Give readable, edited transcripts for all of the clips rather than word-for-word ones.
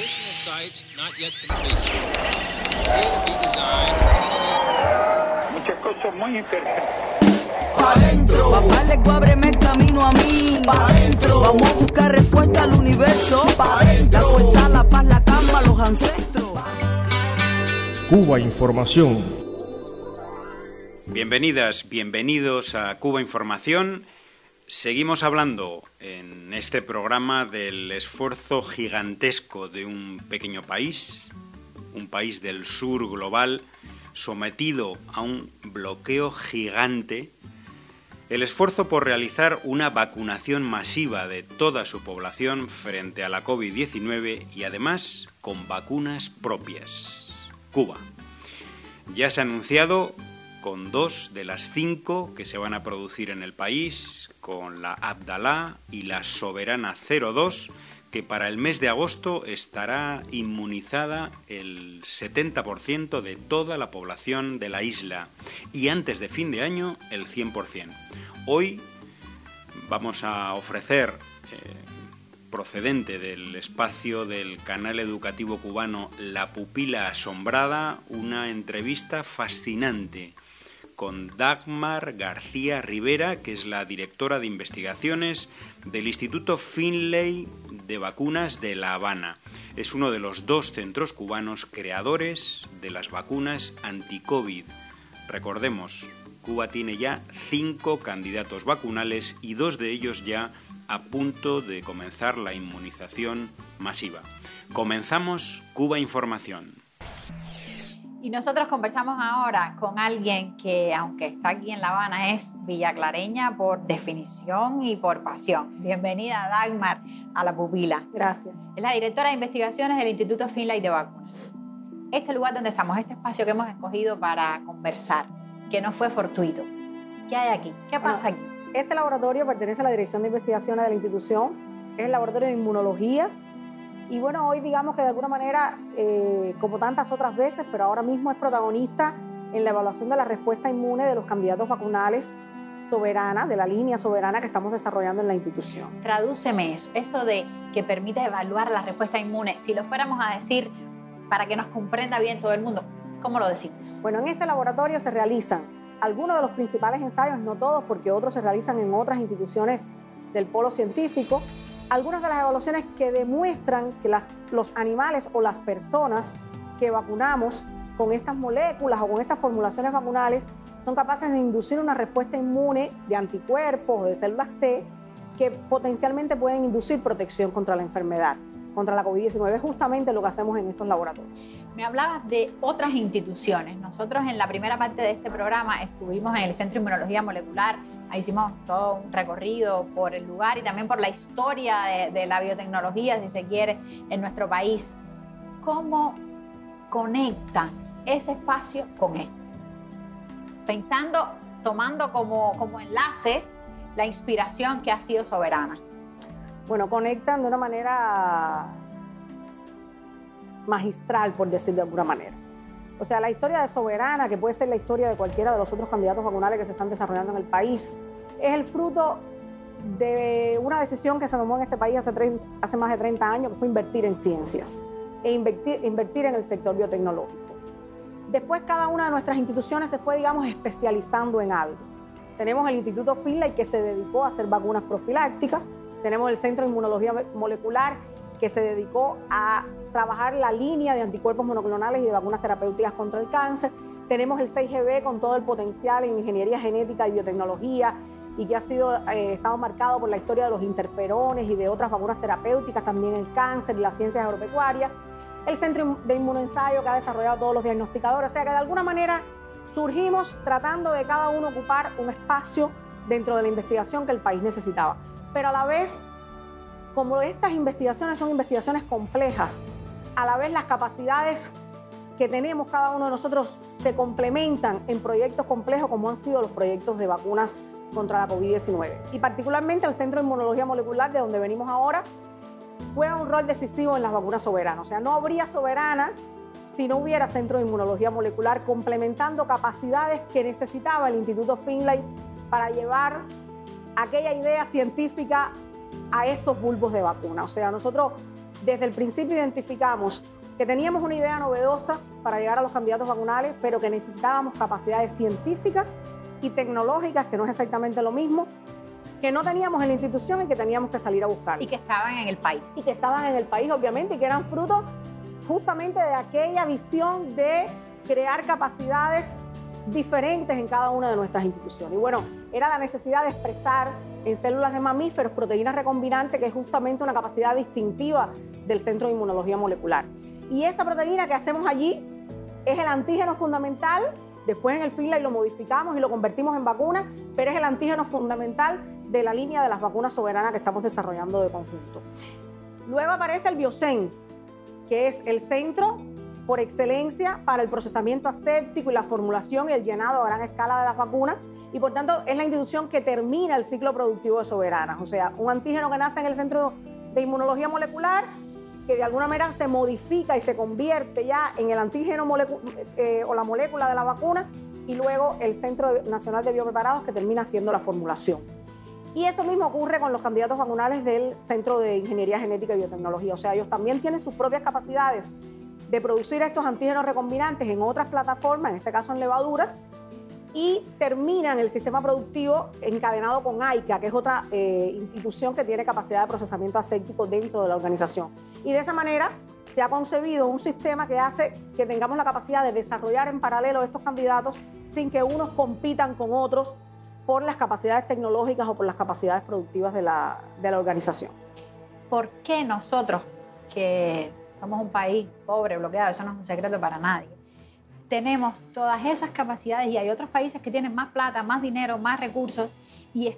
Additional sites not yet completed. Appear to be designed. Muchas cosas muy interesantes. Pa' dentro. Papá, le ábreme el camino a mí. Pa' dentro. Vamos a buscar respuesta al universo. Pa' dentro. La fuerza, la paz, la calma, los ancestros. Cuba Información. Bienvenidas, bienvenidos a Cuba Información. Seguimos hablando en este programa del esfuerzo gigantesco de un pequeño país, un país del sur global, sometido a un bloqueo gigante, el esfuerzo por realizar una vacunación masiva de toda su población frente a la COVID-19 y además con vacunas propias. Cuba. Ya se ha anunciado con 2 de las 5 que se van a producir en el país, con la Abdalá y la Soberana 02, que para el mes de agosto estará inmunizada el 70% de toda la población de la isla y antes de fin de año el 100%. Hoy vamos a ofrecer, procedente del espacio del canal educativo cubano La Pupila Asombrada, una entrevista fascinante con Dagmar García Rivera, que es la directora de investigaciones del Instituto Finlay de Vacunas de La Habana. Es uno de los 2 centros cubanos creadores de las vacunas anti-COVID. Recordemos, Cuba tiene ya 5 candidatos vacunales y 2 de ellos ya a punto de comenzar la inmunización masiva. Comenzamos Cuba Información. Y nosotros conversamos ahora con alguien que, aunque está aquí en La Habana, es villaclareña por definición y por pasión. Bienvenida, Dagmar, a La Pupila. Gracias. Es la directora de investigaciones del Instituto Finlay de Vacunas. Este lugar donde estamos, este espacio que hemos escogido para conversar, que no fue fortuito. ¿Qué hay aquí? ¿Qué pasa aquí? Este laboratorio pertenece a la Dirección de Investigaciones de la institución. Es el laboratorio de inmunología. Y bueno, hoy digamos que de alguna manera, como tantas otras veces, pero ahora mismo es protagonista en la evaluación de la respuesta inmune de los candidatos vacunales soberana, de la línea soberana que estamos desarrollando en la institución. Tradúceme eso de que permite evaluar la respuesta inmune. Si lo fuéramos a decir para que nos comprenda bien todo el mundo, ¿cómo lo decimos? Bueno, en este laboratorio se realizan algunos de los principales ensayos, no todos, porque otros se realizan en otras instituciones del polo científico. Algunas de las evaluaciones que demuestran que los animales o las personas que vacunamos con estas moléculas o con estas formulaciones vacunales son capaces de inducir una respuesta inmune de anticuerpos o de células T que potencialmente pueden inducir protección contra la enfermedad, contra la COVID-19. Es justamente lo que hacemos en estos laboratorios. Me hablabas de otras instituciones. Nosotros en la primera parte de este programa estuvimos en el Centro de Inmunología Molecular. Ahí hicimos todo un recorrido por el lugar y también por la historia de la biotecnología, si se quiere, en nuestro país. ¿Cómo conectan ese espacio con esto? Pensando, tomando como enlace la inspiración que ha sido Soberana. Bueno, conectan de una manera magistral, por decir de alguna manera. O sea, la historia de Soberana, que puede ser la historia de cualquiera de los otros candidatos vacunales que se están desarrollando en el país, es el fruto de una decisión que se tomó en este país hace más de 30 años, que fue invertir en ciencias e invertir en el sector biotecnológico. Después, cada una de nuestras instituciones se fue, digamos, especializando en algo. Tenemos el Instituto Finlay, que se dedicó a hacer vacunas profilácticas. Tenemos el Centro de Inmunología Molecular, que se dedicó a trabajar la línea de anticuerpos monoclonales y de vacunas terapéuticas contra el cáncer. Tenemos el 6GB con todo el potencial en ingeniería genética y biotecnología y que ha estado marcado por la historia de los interferones y de otras vacunas terapéuticas, también el cáncer y las ciencias agropecuarias. El Centro de Inmunoensayo, que ha desarrollado todos los diagnosticadores. O sea que de alguna manera surgimos tratando de cada uno ocupar un espacio dentro de la investigación que el país necesitaba. Pero a la vez, como estas investigaciones son investigaciones complejas, a la vez las capacidades que tenemos cada uno de nosotros se complementan en proyectos complejos como han sido los proyectos de vacunas contra la COVID-19. Y particularmente el Centro de Inmunología Molecular, de donde venimos ahora, juega un rol decisivo en las vacunas soberanas. O sea, no habría Soberana si no hubiera Centro de Inmunología Molecular complementando capacidades que necesitaba el Instituto Finlay para llevar aquella idea científica a estos bulbos de vacuna. O sea, nosotros desde el principio identificamos que teníamos una idea novedosa para llegar a los candidatos vacunales, pero que necesitábamos capacidades científicas y tecnológicas, que no es exactamente lo mismo, que no teníamos en la institución y que teníamos que salir a buscar. Y que estaban en el país. Y que estaban en el país, obviamente, y que eran fruto justamente de aquella visión de crear capacidades diferentes en cada una de nuestras instituciones. Y bueno, era la necesidad de expresar en células de mamíferos proteínas recombinantes, que es justamente una capacidad distintiva del Centro de Inmunología Molecular. Y esa proteína que hacemos allí es el antígeno fundamental. Después en el Finlay lo modificamos y lo convertimos en vacuna, pero es el antígeno fundamental de la línea de las vacunas soberanas que estamos desarrollando de conjunto. Luego aparece el Biosen, que es el centro por excelencia para el procesamiento aséptico y la formulación y el llenado a gran escala de las vacunas, y por tanto es la institución que termina el ciclo productivo de Soberanas. O sea, un antígeno que nace en el Centro de Inmunología Molecular, que de alguna manera se modifica y se convierte ya en el antígeno o la molécula de la vacuna, y luego el Centro Nacional de Biopreparados, que termina siendo la formulación. Y eso mismo ocurre con los candidatos vacunales del Centro de Ingeniería Genética y Biotecnología. O sea, ellos también tienen sus propias capacidades de producir estos antígenos recombinantes en otras plataformas, en este caso en levaduras, y terminan el sistema productivo encadenado con AICA, que es otra institución que tiene capacidad de procesamiento aséptico dentro de la organización. Y de esa manera se ha concebido un sistema que hace que tengamos la capacidad de desarrollar en paralelo estos candidatos sin que unos compitan con otros por las capacidades tecnológicas o por las capacidades productivas de la organización. ¿Por qué nosotros, que somos un país pobre, bloqueado, eso no es un secreto para nadie, tenemos todas esas capacidades y hay otros países que tienen más plata, más dinero, más recursos y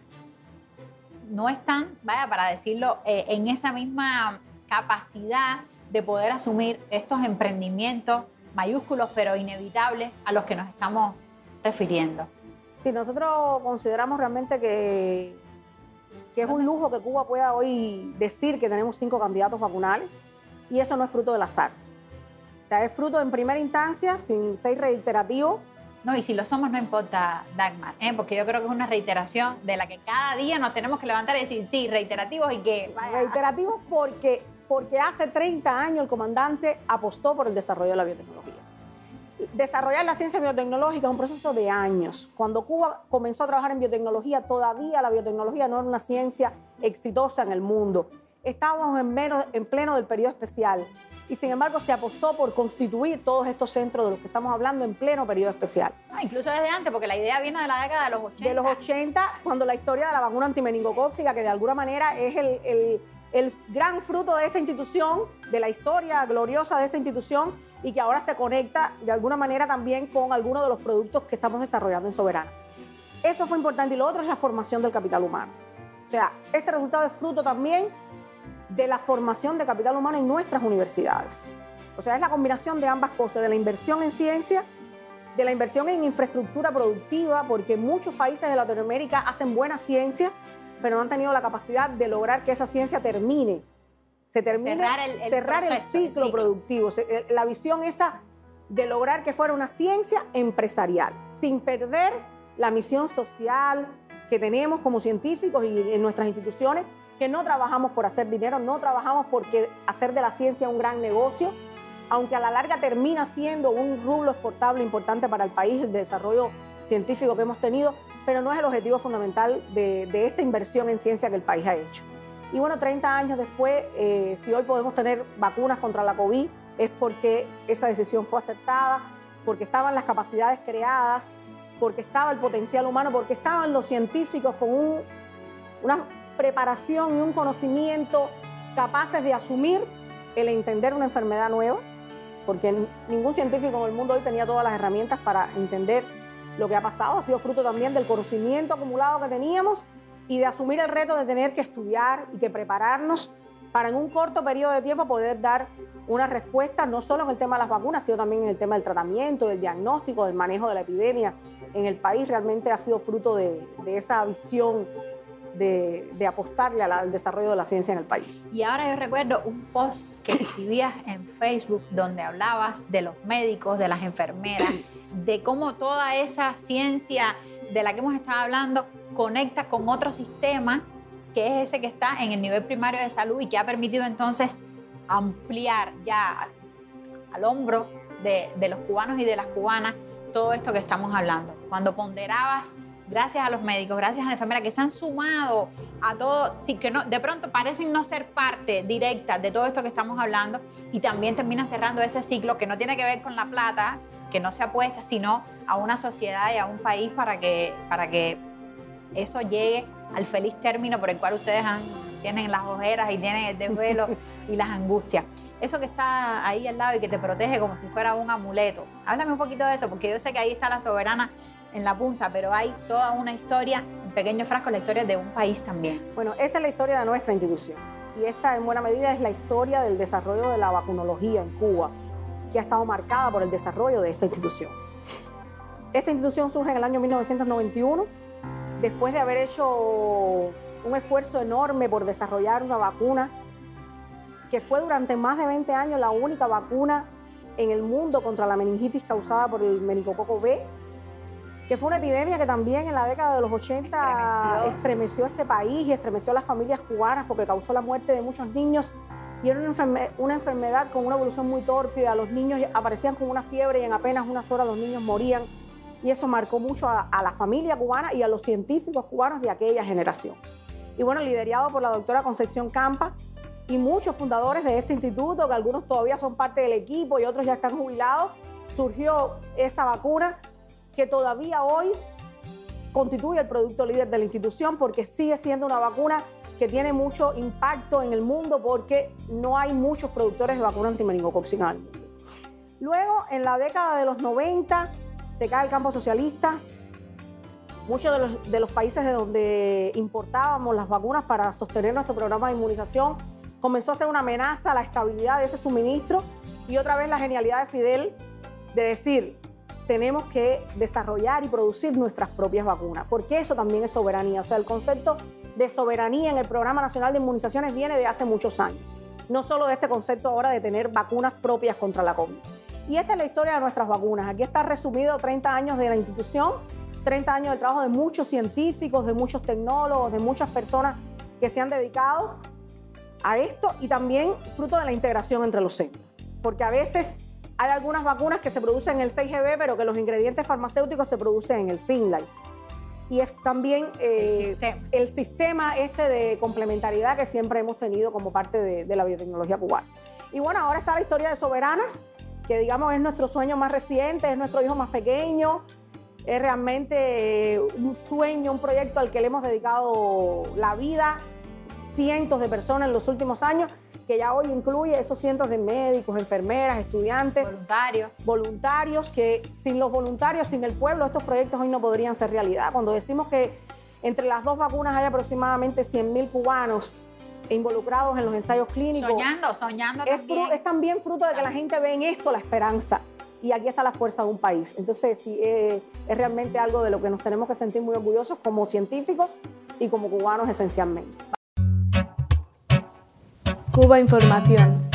no están, vaya, para decirlo, en esa misma capacidad de poder asumir estos emprendimientos mayúsculos pero inevitables a los que nos estamos refiriendo? Sí, nosotros consideramos realmente que es un lujo que Cuba pueda hoy decir que tenemos 5 candidatos vacunales, y eso no es fruto del azar. O sea, es fruto en primera instancia, sin ser reiterativo. No, y si lo somos no importa, Dagmar, porque yo creo que es una reiteración de la que cada día nos tenemos que levantar y decir, sí, reiterativos y que... Reiterativos porque hace 30 años el comandante apostó por el desarrollo de la biotecnología. Desarrollar la ciencia biotecnológica es un proceso de años. Cuando Cuba comenzó a trabajar en biotecnología, todavía la biotecnología no era una ciencia exitosa en el mundo. Estábamos en pleno del periodo especial y sin embargo se apostó por constituir todos estos centros de los que estamos hablando en pleno periodo especial. Incluso desde antes, porque la idea viene de la década de los 80. De los 80, cuando la historia de la vacuna antimeningocócica, que de alguna manera es el gran fruto de esta institución, de la historia gloriosa de esta institución, y que ahora se conecta de alguna manera también con algunos de los productos que estamos desarrollando en Soberana. Eso fue importante, y lo otro es la formación del capital humano. O sea, este resultado es fruto también de la formación de capital humano en nuestras universidades. O sea, es la combinación de ambas cosas, de la inversión en ciencia, de la inversión en infraestructura productiva, porque muchos países de Latinoamérica hacen buena ciencia, pero no han tenido la capacidad de lograr que esa ciencia termine. Cerrar el ciclo productivo. La visión esa de lograr que fuera una ciencia empresarial, sin perder la misión social que tenemos como científicos y en nuestras instituciones, que no trabajamos por hacer dinero, no trabajamos por hacer de la ciencia un gran negocio, aunque a la larga termina siendo un rublo exportable importante para el país, el desarrollo científico que hemos tenido, pero no es el objetivo fundamental de esta inversión en ciencia que el país ha hecho. Y bueno, 30 años después, si hoy podemos tener vacunas contra la COVID, es porque esa decisión fue acertada, porque estaban las capacidades creadas, porque estaba el potencial humano, porque estaban los científicos con una preparación y un conocimiento capaces de asumir el entender una enfermedad nueva, porque ningún científico en el mundo hoy tenía todas las herramientas para entender lo que ha pasado. Ha sido fruto también del conocimiento acumulado que teníamos y de asumir el reto de tener que estudiar y que prepararnos para en un corto periodo de tiempo poder dar una respuesta, no solo en el tema de las vacunas, sino también en el tema del tratamiento, del diagnóstico, del manejo de la epidemia en el país. Realmente ha sido fruto de esa visión de apostarle al desarrollo de la ciencia en el país. Y ahora yo recuerdo un post que escribías en Facebook donde hablabas de los médicos, de las enfermeras, de cómo toda esa ciencia de la que hemos estado hablando conecta con otro sistema que es ese que está en el nivel primario de salud y que ha permitido entonces ampliar ya al hombro de los cubanos y de las cubanas todo esto que estamos hablando. Cuando ponderabas, gracias a los médicos, gracias a la enfermera que se han sumado a todo, sí, que no, de pronto parecen no ser parte directa de todo esto que estamos hablando, y también terminan cerrando ese ciclo que no tiene que ver con la plata, que no se apuesta, sino a una sociedad y a un país para que eso llegue al feliz término por el cual ustedes tienen las ojeras y tienen el desvelo y las angustias. Eso que está ahí al lado y que te protege como si fuera un amuleto. Háblame un poquito de eso, porque yo sé que ahí está la soberana en la punta, pero hay toda una historia, un pequeño frasco, la historia de un país también. Bueno, esta es la historia de nuestra institución, y esta en buena medida es la historia del desarrollo de la vacunología en Cuba, que ha estado marcada por el desarrollo de esta institución. Esta institución surge en el año 1991, después de haber hecho un esfuerzo enorme por desarrollar una vacuna que fue durante más de 20 años la única vacuna en el mundo contra la meningitis causada por el meningococo B, que fue una epidemia que también en la década de los 80 estremeció este país y estremeció a las familias cubanas porque causó la muerte de muchos niños, y era una enfermedad con una evolución muy tórpida. Los niños aparecían con una fiebre y en apenas unas horas los niños morían, y eso marcó mucho a la familia cubana y a los científicos cubanos de aquella generación. Y bueno, liderado por la doctora Concepción Campa y muchos fundadores de este instituto, que algunos todavía son parte del equipo y otros ya están jubilados, surgió esa vacuna que todavía hoy constituye el producto líder de la institución, porque sigue siendo una vacuna que tiene mucho impacto en el mundo, porque no hay muchos productores de vacuna antimeningococcal. Luego, en la década de los 90, se cae el campo socialista. Muchos de los países de donde importábamos las vacunas para sostener nuestro programa de inmunización comenzó a ser una amenaza a la estabilidad de ese suministro, y otra vez la genialidad de Fidel de decir: tenemos que desarrollar y producir nuestras propias vacunas, porque eso también es soberanía. O sea, el concepto de soberanía en el Programa Nacional de Inmunizaciones viene de hace muchos años, no solo de este concepto ahora de tener vacunas propias contra la COVID. Y esta es la historia de nuestras vacunas. Aquí está resumido 30 años de la institución, 30 años de trabajo de muchos científicos, de muchos tecnólogos, de muchas personas que se han dedicado a esto, y también fruto de la integración entre los centros, porque a veces hay algunas vacunas que se producen en el 6GB, pero que los ingredientes farmacéuticos se producen en el Finlay. Y es también el sistema este de complementariedad que siempre hemos tenido como parte de la biotecnología cubana. Y bueno, ahora está la historia de Soberanas, que digamos es nuestro sueño más reciente, es nuestro hijo más pequeño, es realmente un sueño, un proyecto al que le hemos dedicado la vida, cientos de personas en los últimos años, que ya hoy incluye esos cientos de médicos, enfermeras, estudiantes, voluntarios, que sin los voluntarios, sin el pueblo, estos proyectos hoy no podrían ser realidad. Cuando decimos que entre las dos vacunas hay aproximadamente 100.000 cubanos involucrados en los ensayos clínicos. Soñando también. Es también fruto de que la gente ve en esto la esperanza. Y aquí está la fuerza de un país. Entonces, sí, es realmente algo de lo que nos tenemos que sentir muy orgullosos como científicos y como cubanos esencialmente. Cuba Información.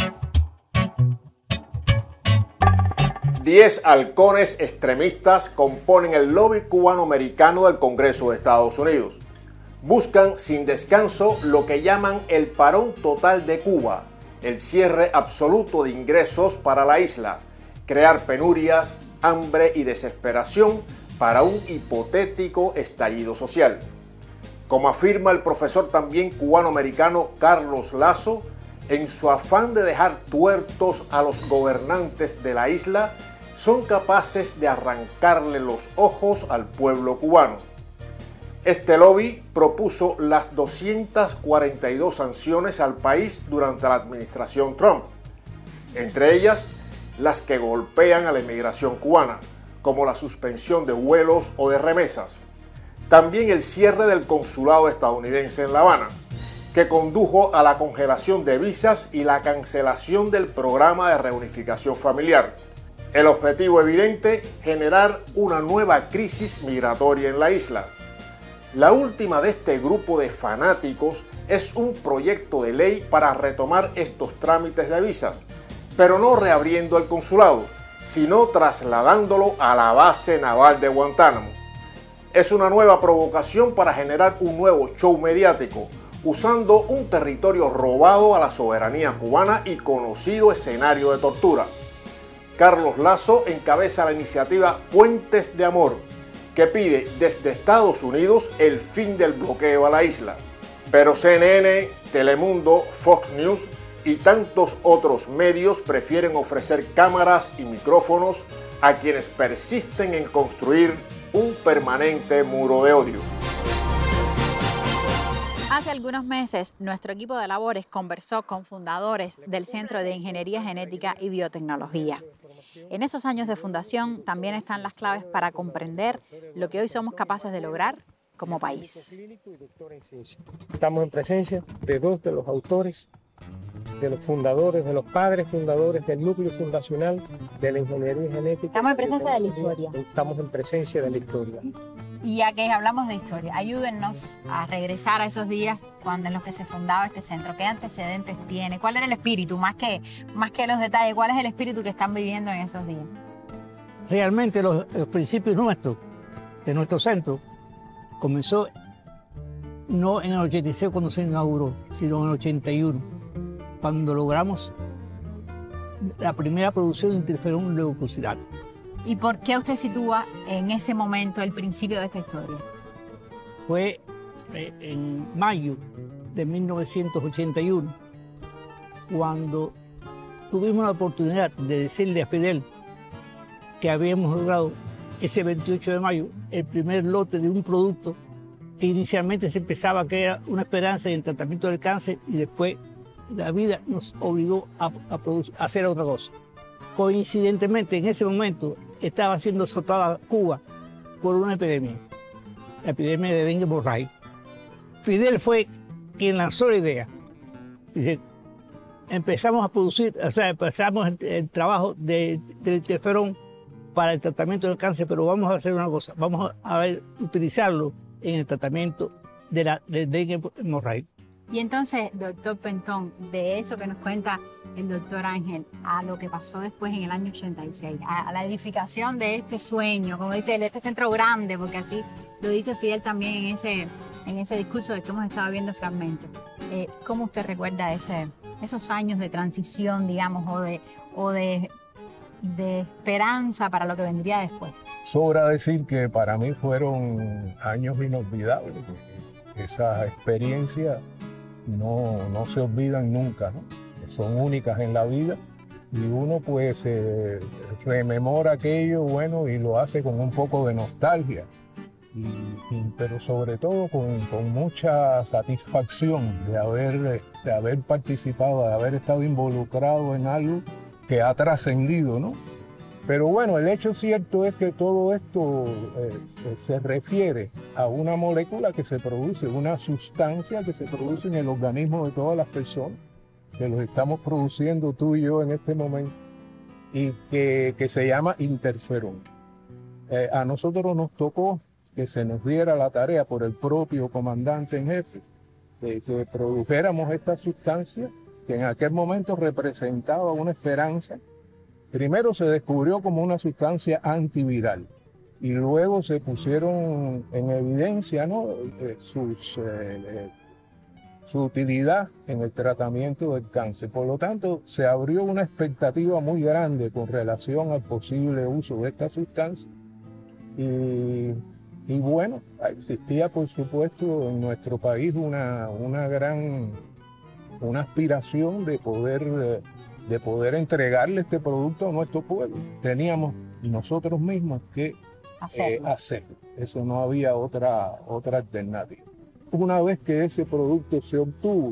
10 halcones extremistas componen el lobby cubano-americano del Congreso de Estados Unidos. Buscan sin descanso lo que llaman el parón total de Cuba, el cierre absoluto de ingresos para la isla, crear penurias, hambre y desesperación para un hipotético estallido social. Como afirma el profesor también cubano-americano Carlos Lazo, en su afán de dejar tuertos a los gobernantes de la isla, son capaces de arrancarle los ojos al pueblo cubano. Este lobby propuso las 242 sanciones al país durante la administración Trump, entre ellas las que golpean a la inmigración cubana, como la suspensión de vuelos o de remesas. También el cierre del consulado estadounidense en La Habana, que condujo a la congelación de visas y la cancelación del programa de reunificación familiar. El objetivo evidente, generar una nueva crisis migratoria en la isla. La última de este grupo de fanáticos es un proyecto de ley para retomar estos trámites de visas, pero no reabriendo el consulado, sino trasladándolo a la base naval de Guantánamo. Es una nueva provocación para generar un nuevo show mediático, usando un territorio robado a la soberanía cubana y conocido escenario de tortura. Carlos Lazo encabeza la iniciativa Puentes de Amor, que pide desde Estados Unidos el fin del bloqueo a la isla. Pero CNN, Telemundo, Fox News y tantos otros medios prefieren ofrecer cámaras y micrófonos a quienes persisten en construir un permanente muro de odio. Hace algunos meses, nuestro equipo de labores conversó con fundadores del Centro de Ingeniería Genética y Biotecnología. En esos años de fundación también están las claves para comprender lo que hoy somos capaces de lograr como país. Estamos en presencia de dos de los autores, de los fundadores, de los padres fundadores del núcleo fundacional de la ingeniería genética. Estamos en presencia de la historia. Estamos en presencia de la historia. Y ya que hablamos de historia, ayúdennos a regresar a esos días en los que se fundaba este centro. ¿Qué antecedentes tiene? ¿Cuál era el espíritu? Más que los detalles, ¿cuál es el espíritu que están viviendo en esos días? Realmente los principios de nuestro centro, comenzó no en el 86 cuando se inauguró, sino en el 81, cuando logramos la primera producción de interferón leucocitario. ¿Y por qué usted sitúa en ese momento el principio de esta historia? Fue en mayo de 1981, cuando tuvimos la oportunidad de decirle a Fidel que habíamos logrado ese 28 de mayo el primer lote de un producto que inicialmente se pensaba que era una esperanza en el tratamiento del cáncer y después la vida nos obligó a hacer otra cosa. Coincidentemente, en ese momento estaba siendo azotada Cuba por una epidemia, la epidemia de dengue hemorrágica. Fidel fue quien lanzó la idea. Dice, empezamos a producir, empezamos el trabajo del interferón para el tratamiento del cáncer, pero vamos a hacer una cosa, vamos a utilizarlo en el tratamiento de dengue hemorrágica. Y entonces, doctor Pentón, de eso que nos cuenta el doctor Ángel, a lo que pasó después en el año 86, a la edificación de este sueño, como dice, de este centro grande, porque así lo dice Fidel también en ese discurso de que hemos estado viendo fragmentos. ¿Cómo usted recuerda esos años de transición, digamos, o de esperanza para lo que vendría después? Sobra decir que para mí fueron años inolvidables. Esas experiencias no se olvidan nunca, ¿no? Son únicas en la vida y uno pues rememora aquello, bueno, y lo hace con un poco de nostalgia, pero sobre todo con mucha satisfacción de haber participado, de haber estado involucrado en algo que ha trascendido, ¿no? Pero bueno, el hecho cierto es que todo esto se refiere a una molécula que se produce, una sustancia que se produce en el organismo de todas las personas, que los estamos produciendo tú y yo en este momento, y que se llama interferón. A nosotros nos tocó que se nos diera la tarea por el propio comandante en jefe de que produjéramos esta sustancia que en aquel momento representaba una esperanza. Primero se descubrió como una sustancia antiviral y luego se pusieron en evidencia, ¿no? Su utilidad en el tratamiento del cáncer. Por lo tanto, se abrió una expectativa muy grande con relación al posible uso de esta sustancia y bueno, existía por supuesto en nuestro país una aspiración de poder entregarle este producto a nuestro pueblo. Teníamos nosotros mismos que hacerlo. Eso no había otra alternativa. Una vez que ese producto se obtuvo,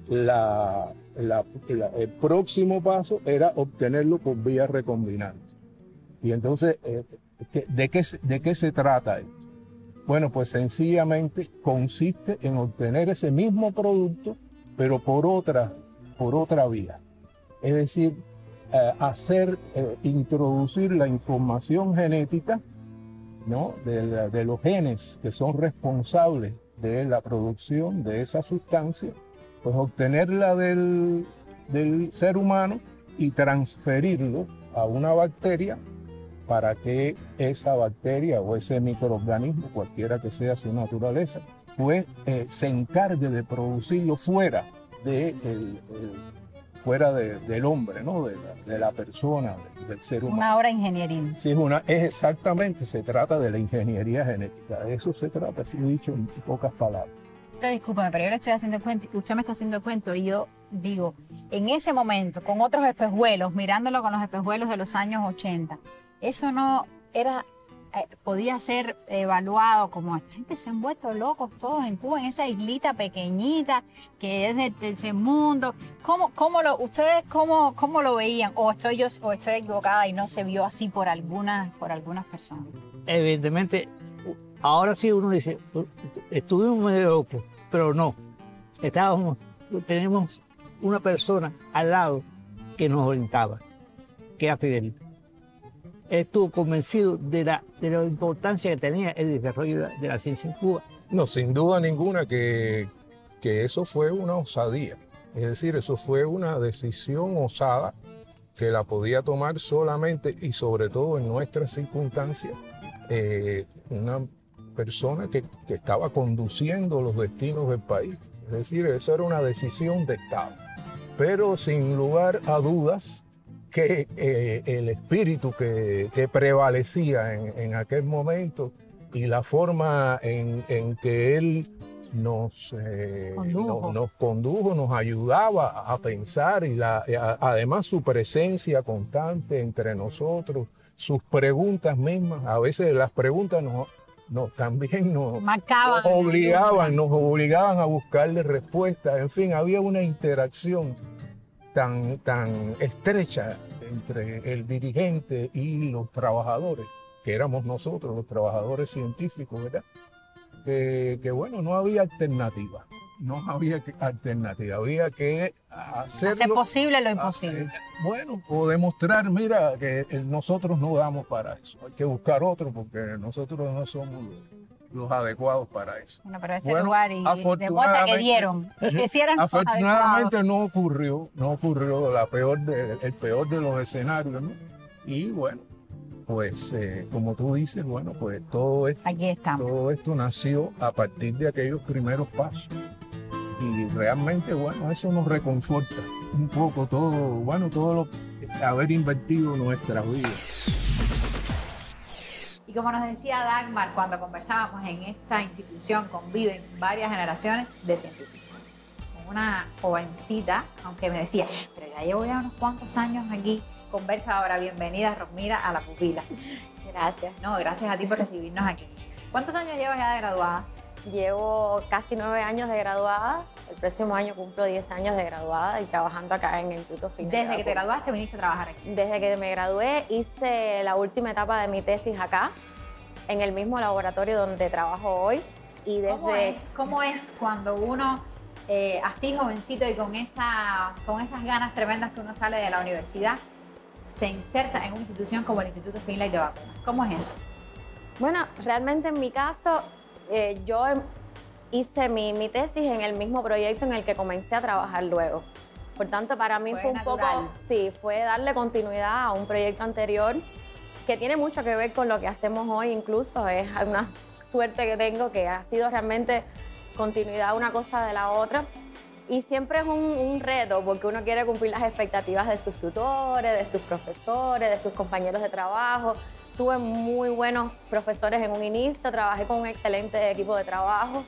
el próximo paso era obtenerlo por vía recombinante. Y entonces, ¿de qué se trata esto? Bueno, pues sencillamente consiste en obtener ese mismo producto, pero por otra vía. Es decir, introducir la información genética, ¿no? de los genes que son responsables de la producción de esa sustancia, pues obtenerla del ser humano y transferirlo a una bacteria para que esa bacteria o ese microorganismo, cualquiera que sea su naturaleza, después se encargue de producirlo fuera del hombre, ¿no? de la persona, del ser humano. Una obra ingenieril. Sí, es exactamente, se trata de la ingeniería genética. De eso se trata, así dicho en pocas palabras. Usted discúlpeme, pero yo le estoy haciendo el cuento, usted me está haciendo el cuento y yo digo, en ese momento, con otros espejuelos, mirándolo con los espejuelos de los años 80, eso no era, podía ser evaluado como esta gente se han vuelto locos todos en Cuba, en esa islita pequeñita que es de ese mundo. ¿Ustedes cómo lo veían? ¿O estoy equivocada y no se vio así por algunas personas? Evidentemente, ahora sí uno dice, estuvimos medio locos, pero no. Tenemos una persona al lado que nos orientaba, que era Fidelito. Él estuvo convencido de la importancia que tenía el desarrollo de la ciencia en Cuba. No, sin duda ninguna que eso fue una osadía. Es decir, eso fue una decisión osada que la podía tomar solamente y sobre todo en nuestras circunstancias una persona que estaba conduciendo los destinos del país. Es decir, eso era una decisión de Estado. Pero sin lugar a dudas, que el espíritu que prevalecía en aquel momento y la forma en que él nos condujo, nos ayudaba a pensar y además su presencia constante entre nosotros, sus preguntas mismas, a veces las preguntas también nos obligaban a buscarle respuestas. En fin, había una interacción tan estrecha entre el dirigente y los trabajadores, que éramos nosotros, los trabajadores científicos, ¿verdad? Que bueno, no había alternativa. Había que hacerlo. Hacer posible lo imposible. O demostrar, mira, que nosotros no damos para eso. Hay que buscar otro porque nosotros no somos los adecuados para eso. Bueno, pero lugar y demuestra que dieron. Afortunadamente no ocurrió el peor de los escenarios, ¿no? Y bueno, pues como tú dices, bueno, pues todo esto nació a partir de aquellos primeros pasos. Y realmente, bueno, eso nos reconforta un poco haber invertido nuestra vida. Y como nos decía Dagmar, cuando conversábamos en esta institución conviven varias generaciones de científicos. Una jovencita, aunque me decía, pero ya llevo unos cuantos años aquí, converso ahora. Bienvenida, Rosmira, a La Pupila. Gracias. No, gracias a ti por recibirnos aquí. ¿Cuántos años llevas ya de graduada? Llevo casi 9 años de graduada. El próximo año cumplo 10 años de graduada y trabajando acá en el Instituto Final. ¿Desde que te graduaste viniste a trabajar aquí? Desde que me gradué hice la última etapa de mi tesis acá, en el mismo laboratorio donde trabajo hoy. Y desde... ¿Cómo es cuando uno, así jovencito y con esas ganas tremendas que uno sale de la universidad, se inserta en una institución como el Instituto Finlay de Vacunas? ¿Cómo es eso? Bueno, realmente en mi caso, yo hice mi tesis en el mismo proyecto en el que comencé a trabajar luego. Por tanto, para mí fue un poco, fue darle continuidad a un proyecto anterior que tiene mucho que ver con lo que hacemos hoy. Incluso es una suerte que tengo, que ha sido realmente continuidad una cosa de la otra. Y siempre es un reto, porque uno quiere cumplir las expectativas de sus tutores, de sus profesores, de sus compañeros de trabajo. Tuve muy buenos profesores en un inicio, trabajé con un excelente equipo de trabajo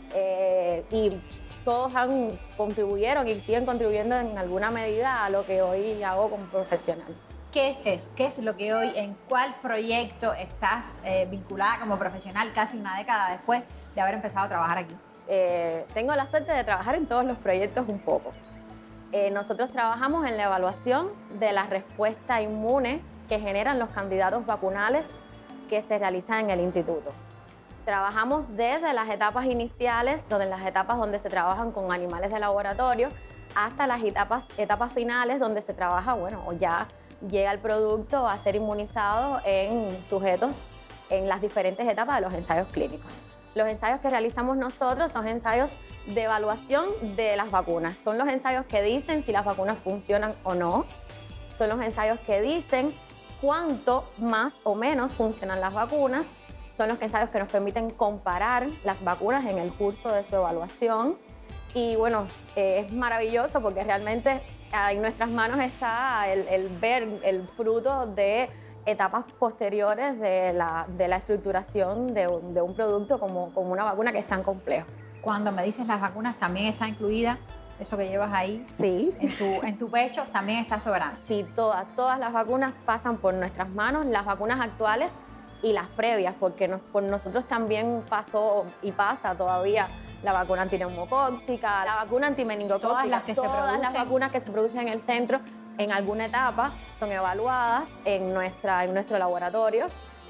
y todos contribuyeron y siguen contribuyendo en alguna medida a lo que hoy hago como profesional. ¿Qué es eso? ¿Qué es lo que hoy, en cuál proyecto estás vinculada como profesional casi una década después de haber empezado a trabajar aquí? Tengo la suerte de trabajar en todos los proyectos un poco. Nosotros trabajamos en la evaluación de la respuesta inmune que generan los candidatos vacunales que se realizan en el instituto. Trabajamos desde las etapas iniciales, las etapas donde se trabajan con animales de laboratorio, hasta las etapas finales donde se trabaja, o ya llega el producto a ser inmunizado en sujetos en las diferentes etapas de los ensayos clínicos. Los ensayos que realizamos nosotros son ensayos de evaluación de las vacunas. Son los ensayos que dicen si las vacunas funcionan o no. Son los ensayos que dicen cuánto más o menos funcionan las vacunas. son los ensayos que nos permiten comparar las vacunas en el curso de su evaluación. Y bueno, es maravilloso porque realmente en nuestras manos está el ver el fruto de etapas posteriores de la estructuración de un producto como una vacuna que es tan complejo. Cuando me dices las vacunas, ¿también está incluida eso que llevas ahí? Sí. En tu pecho también está Soberana. Sí, todas las vacunas pasan por nuestras manos, las vacunas actuales y las previas, porque por nosotros también pasó y pasa todavía la vacuna antineumocóxica, la vacuna antimeningocóxica, todas las vacunas que se producen en el centro en alguna etapa son evaluadas en nuestro laboratorio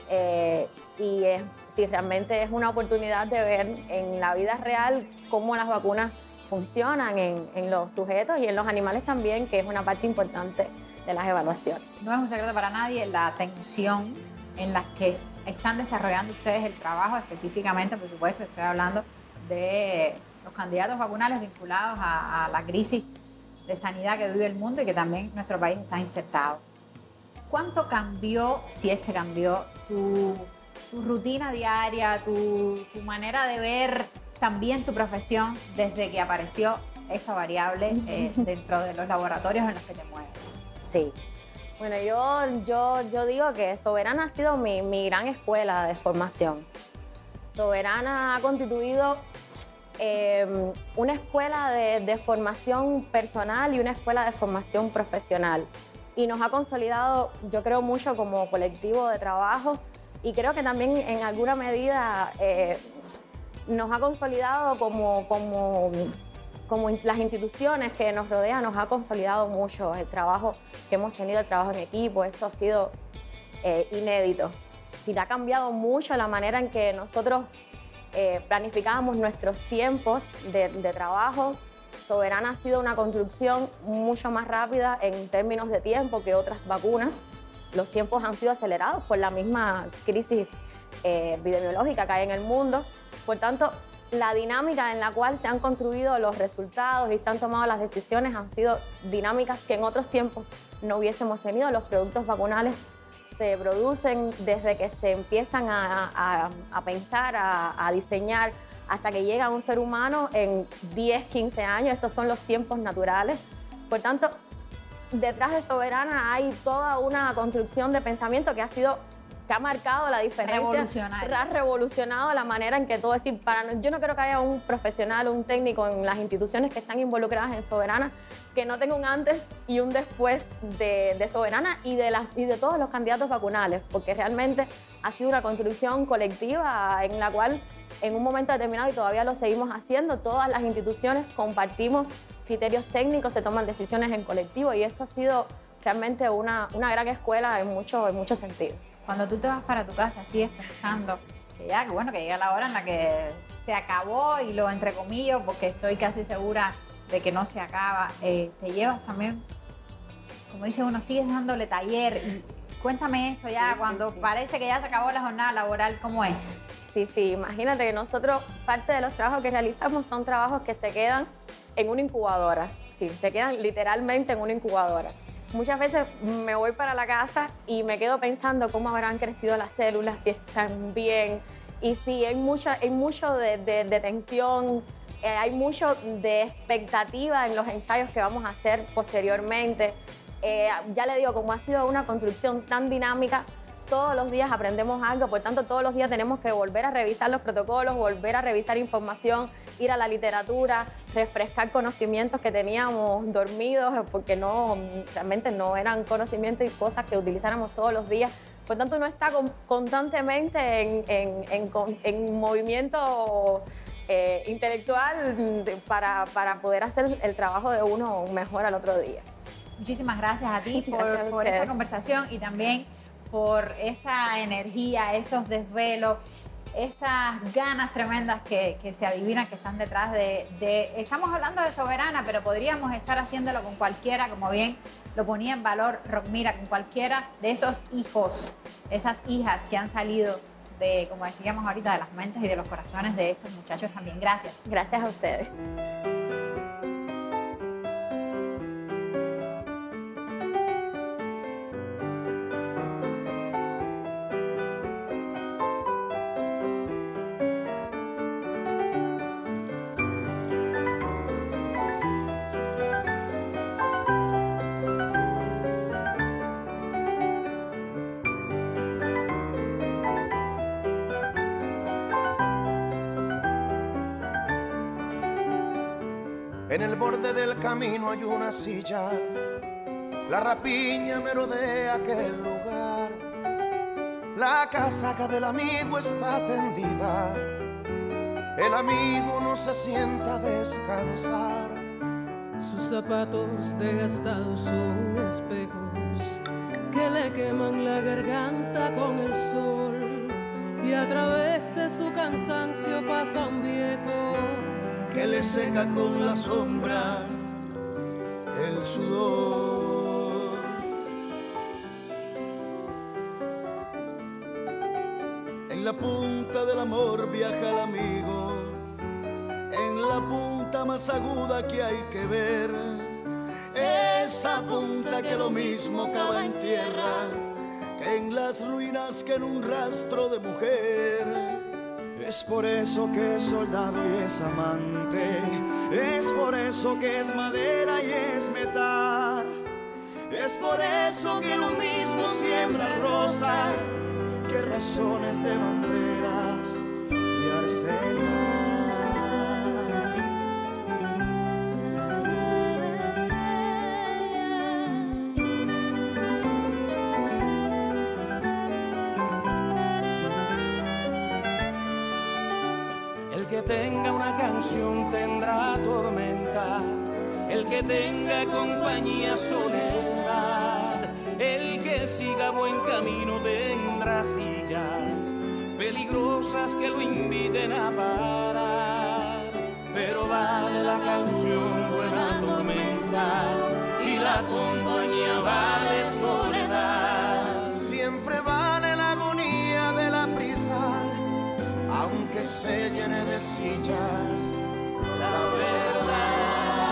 sí, realmente es una oportunidad de ver en la vida real cómo las vacunas funcionan en los sujetos y en los animales también, que es una parte importante de las evaluaciones. No es un secreto para nadie la tensión en la que están desarrollando ustedes el trabajo, específicamente, por supuesto, estoy hablando de los candidatos vacunales vinculados a la crisis de sanidad que vive el mundo y que también nuestro país está insertado. ¿Cuánto cambió, si es que cambió, tu rutina diaria, tu manera de ver también tu profesión desde que apareció esta variable dentro de los laboratorios en los que te mueves? Sí. Bueno, yo digo que Soberana ha sido mi gran escuela de formación. Soberana ha constituido una escuela de formación personal y una escuela de formación profesional. Y nos ha consolidado, yo creo, mucho como colectivo de trabajo y creo que también en alguna medida nos ha consolidado como las instituciones que nos rodean, nos ha consolidado mucho el trabajo que hemos tenido, el trabajo en equipo. Esto ha sido inédito. Sí, ha cambiado mucho la manera en que nosotros planificábamos nuestros tiempos de trabajo. Soberana ha sido una construcción mucho más rápida en términos de tiempo que otras vacunas. Los tiempos han sido acelerados por la misma crisis epidemiológica que hay en el mundo. Por tanto, la dinámica en la cual se han construido los resultados y se han tomado las decisiones han sido dinámicas que en otros tiempos no hubiésemos tenido. Los productos vacunales se producen desde que se empiezan a pensar, a diseñar, hasta que llega a un ser humano en 10, 15 años. Esos son los tiempos naturales. Por tanto, detrás de Soberana hay toda una construcción de pensamiento que ha marcado la diferencia. Ha revolucionado la manera en que todo es decir, yo no creo que haya un profesional o un técnico en las instituciones que están involucradas en Soberana que no tenga un antes y un después de Soberana y de todos los candidatos vacunales, porque realmente ha sido una construcción colectiva en la cual en un momento determinado, y todavía lo seguimos haciendo, todas las instituciones compartimos criterios técnicos, se toman decisiones en colectivo y eso ha sido realmente una gran escuela en muchos sentidos. Cuando tú te vas para tu casa, sigues pensando que llega la hora en la que se acabó, y lo entrecomillo porque estoy casi segura de que no se acaba. Te llevas también, como dice uno, sigues dándole taller. Y cuéntame eso ya, cuando parece que ya se acabó la jornada laboral, ¿cómo es? Sí, imagínate que nosotros, parte de los trabajos que realizamos son trabajos que se quedan en una incubadora. Sí, se quedan literalmente en una incubadora. Muchas veces me voy para la casa y me quedo pensando cómo habrán crecido las células, si están bien. Y sí, hay mucho de tensión, hay mucho de expectativa en los ensayos que vamos a hacer posteriormente. Ya le digo, como ha sido una construcción tan dinámica, todos los días aprendemos algo, por tanto todos los días tenemos que volver a revisar los protocolos, volver a revisar información, ir a la literatura, refrescar conocimientos que teníamos dormidos, porque realmente no eran conocimientos y cosas que utilizáramos todos los días. Por tanto, uno está constantemente en movimiento intelectual para poder hacer el trabajo de uno mejor al otro día. Muchísimas gracias a ti por esta conversación y también por esa energía, esos desvelos, esas ganas tremendas que se adivinan que están detrás estamos hablando de Soberana, pero podríamos estar haciéndolo con cualquiera, como bien lo ponía en valor Rockmira, con cualquiera de esos hijos, esas hijas que han salido como decíamos ahorita, de las mentes y de los corazones de estos muchachos también. Gracias. Gracias a ustedes. En el borde del camino hay una silla, la rapiña merodea aquel lugar. La casaca del amigo está tendida, el amigo no se sienta a descansar. Sus zapatos desgastados son espejos que le queman la garganta con el sol, y a través de su cansancio pasa un viejo que le seca con la sombra el sudor. En la punta del amor viaja el amigo, en la punta más aguda que hay que ver, esa punta que lo mismo cava en tierra que en las ruinas, que en un rastro de mujer. Es por eso que es soldado y es amante, es por eso que es madera y es metal, es por eso que lo mismo siembra rosas que razones de banderas y arsenal. El que tenga una canción tendrá tormenta, el que tenga compañía soledad, el que siga buen camino tendrá sillas peligrosas que lo inviten a parar. Pero vale la canción buena tormenta y la compañía vale soledad. Siempre vale la agonía de la prisa, aunque se llene de sillas la verdad.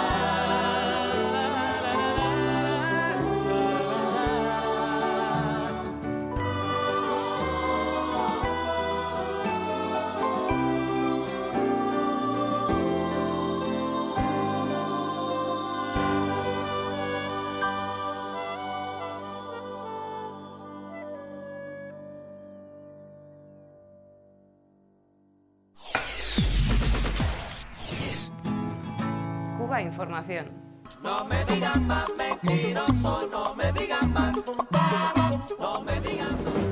Cuba Información. No me digan más mentiroso, no me digan más no me digan más.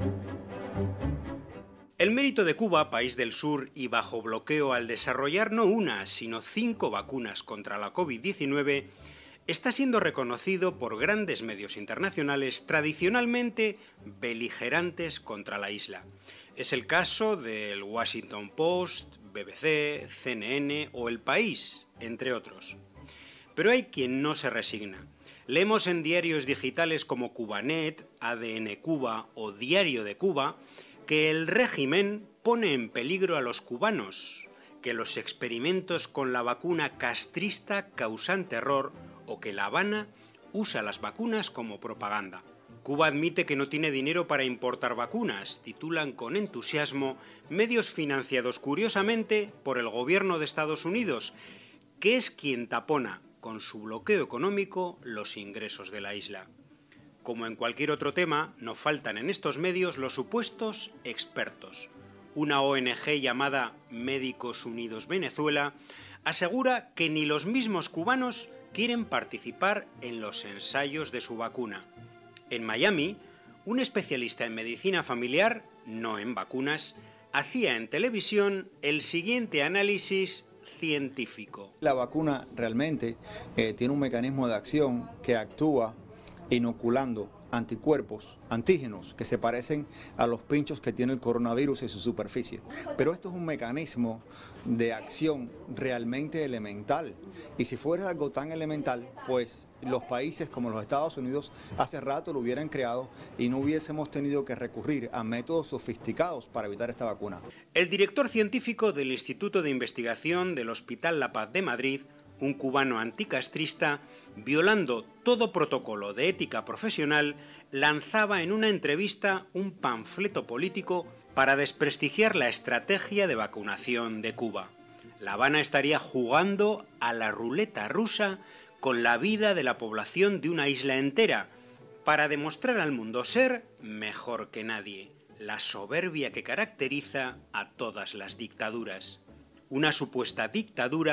El mérito de Cuba, país del sur y bajo bloqueo al desarrollar no una, sino 5 vacunas contra la COVID-19, está siendo reconocido por grandes medios internacionales tradicionalmente beligerantes contra la isla. Es el caso del Washington Post, BBC, CNN o El País, entre otros. Pero hay quien no se resigna. Leemos en diarios digitales como Cubanet, ADN Cuba o Diario de Cuba que el régimen pone en peligro a los cubanos, que los experimentos con la vacuna castrista causan terror o que La Habana usa las vacunas como propaganda. Cuba admite que no tiene dinero para importar vacunas, titulan con entusiasmo medios financiados curiosamente por el gobierno de Estados Unidos, que es quien tapona con su bloqueo económico los ingresos de la isla. Como en cualquier otro tema, no faltan en estos medios los supuestos expertos. Una ONG llamada Médicos Unidos Venezuela asegura que ni los mismos cubanos quieren participar en los ensayos de su vacuna. En Miami, un especialista en medicina familiar, no en vacunas, hacía en televisión el siguiente análisis científico. La vacuna realmente tiene un mecanismo de acción que actúa inoculando anticuerpos, antígenos, que se parecen a los pinchos que tiene el coronavirus en su superficie. Pero esto es un mecanismo de acción realmente elemental. Y si fuera algo tan elemental, pues los países como los Estados Unidos hace rato lo hubieran creado y no hubiésemos tenido que recurrir a métodos sofisticados para evitar esta vacuna. El director científico del Instituto de Investigación del Hospital La Paz de Madrid, un cubano anticastrista, violando todo protocolo de ética profesional, lanzaba en una entrevista un panfleto político para desprestigiar la estrategia de vacunación de Cuba. La Habana estaría jugando a la ruleta rusa con la vida de la población de una isla entera, para demostrar al mundo ser mejor que nadie, la soberbia que caracteriza a todas las dictaduras. Una supuesta dictadura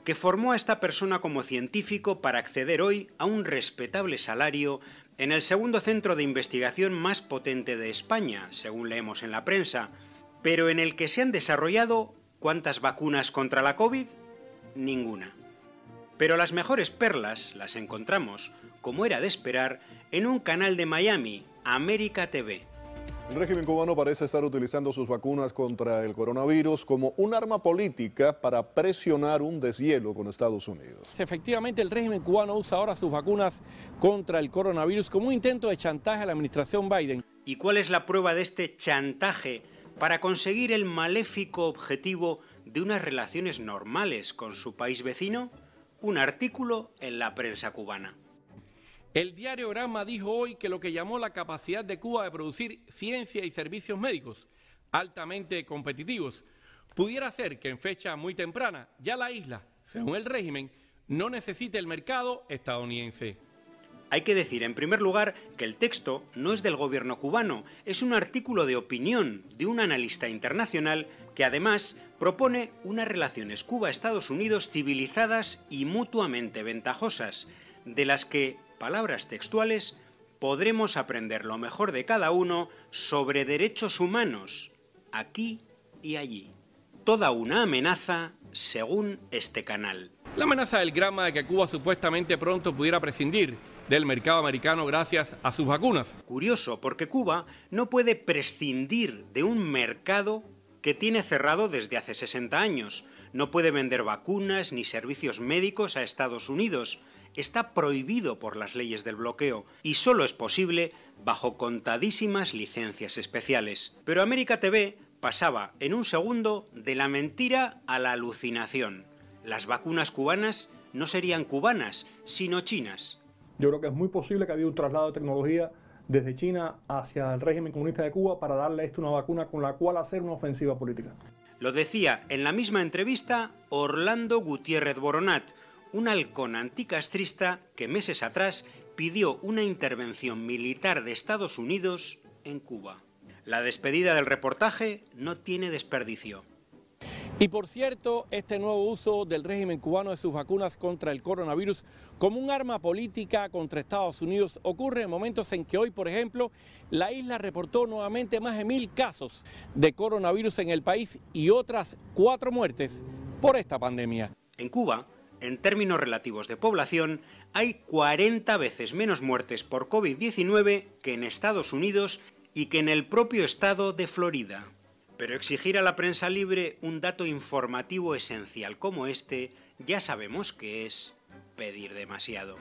que formó a esta persona como científico para acceder hoy a un respetable salario en el segundo centro de investigación más potente de España, según leemos en la prensa, pero en el que se han desarrollado ¿cuántas vacunas contra la COVID? Ninguna. Pero las mejores perlas las encontramos, como era de esperar, en un canal de Miami, América TV. El régimen cubano parece estar utilizando sus vacunas contra el coronavirus como un arma política para presionar un deshielo con Estados Unidos. Efectivamente, el régimen cubano usa ahora sus vacunas contra el coronavirus como un intento de chantaje a la administración Biden. ¿Y cuál es la prueba de este chantaje para conseguir el maléfico objetivo de unas relaciones normales con su país vecino? Un artículo en la prensa cubana. El diario Granma dijo hoy que lo que llamó la capacidad de Cuba de producir ciencia y servicios médicos altamente competitivos pudiera ser que en fecha muy temprana ya la isla, según el régimen, no necesite el mercado estadounidense. Hay que decir, en primer lugar, que el texto no es del gobierno cubano, es un artículo de opinión de un analista internacional que además propone unas relaciones Cuba-Estados Unidos civilizadas y mutuamente ventajosas, de las que, palabras textuales, podremos aprender lo mejor de cada uno sobre derechos humanos, aquí y allí. Toda una amenaza, según este canal. La amenaza del Granma de que Cuba supuestamente pronto pudiera prescindir del mercado americano gracias a sus vacunas. Curioso, porque Cuba no puede prescindir de un mercado que tiene cerrado desde hace 60 años. No puede vender vacunas ni servicios médicos a Estados Unidos. Está prohibido por las leyes del bloqueo y solo es posible bajo contadísimas licencias especiales. Pero América TV pasaba en un segundo de la mentira a la alucinación. Las vacunas cubanas no serían cubanas, sino chinas. Yo creo que es muy posible que haya un traslado de tecnología desde China hacia el régimen comunista de Cuba para darle a esto una vacuna con la cual hacer una ofensiva política. Lo decía en la misma entrevista Orlando Gutiérrez Boronat, un halcón anticastrista que meses atrás pidió una intervención militar de Estados Unidos en Cuba. La despedida del reportaje no tiene desperdicio. Y por cierto, este nuevo uso del régimen cubano de sus vacunas contra el coronavirus como un arma política contra Estados Unidos ocurre en momentos en que hoy, por ejemplo, la isla reportó nuevamente más de 1000 casos de coronavirus en el país y otras 4 muertes por esta pandemia. En Cuba, en términos relativos de población, hay 40 veces menos muertes por COVID-19 que en Estados Unidos y que en el propio estado de Florida. Pero exigir a la prensa libre un dato informativo esencial como este, ya sabemos que es pedir demasiado.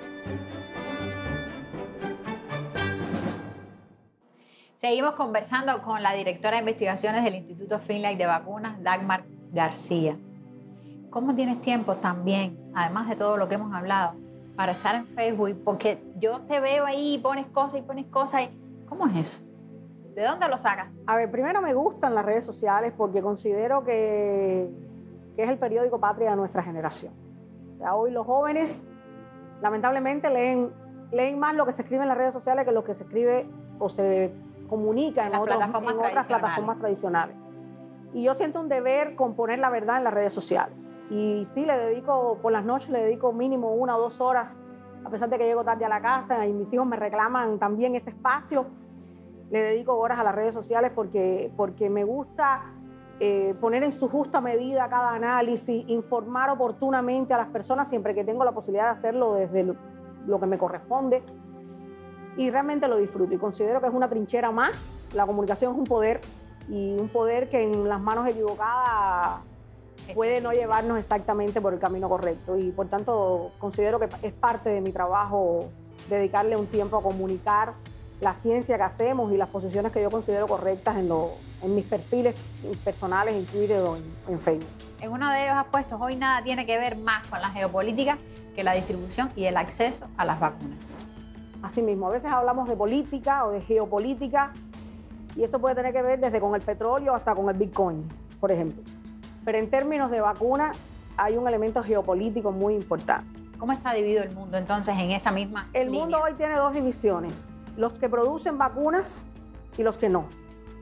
Seguimos conversando con la directora de investigaciones del Instituto Finlay de Vacunas, Dagmar García. ¿Cómo tienes tiempo también, además de todo lo que hemos hablado, para estar en Facebook? Porque yo te veo ahí y pones cosas. ¿Cómo es eso? ¿De dónde lo sacas? A ver, primero me gustan las redes sociales porque considero que es el periódico patria de nuestra generación. O sea, hoy los jóvenes, lamentablemente, leen más lo que se escribe en las redes sociales que lo que se escribe o se comunica en otras plataformas tradicionales. Y yo siento un deber con poner la verdad en las redes sociales. Y sí, por las noches le dedico mínimo 1 o 2 horas, a pesar de que llego tarde a la casa y mis hijos me reclaman también ese espacio. Le dedico horas a las redes sociales porque me gusta poner en su justa medida cada análisis, informar oportunamente a las personas siempre que tengo la posibilidad de hacerlo desde lo que me corresponde. Y realmente lo disfruto y considero que es una trinchera más. La comunicación es un poder y un poder que en las manos equivocadas puede no llevarnos exactamente por el camino correcto. Y por tanto considero que es parte de mi trabajo dedicarle un tiempo a comunicar la ciencia que hacemos y las posiciones que yo considero correctas en mis perfiles personales en Twitter o en Facebook. En uno de ellos has puesto: hoy nada tiene que ver más con la geopolítica que la distribución y el acceso a las vacunas. Así mismo, a veces hablamos de política o de geopolítica y eso puede tener que ver desde con el petróleo hasta con el Bitcoin, por ejemplo. Pero en términos de vacunas hay un elemento geopolítico muy importante. ¿Cómo está dividido el mundo entonces en esa misma línea? El mundo hoy tiene 2 divisiones: los que producen vacunas y los que no.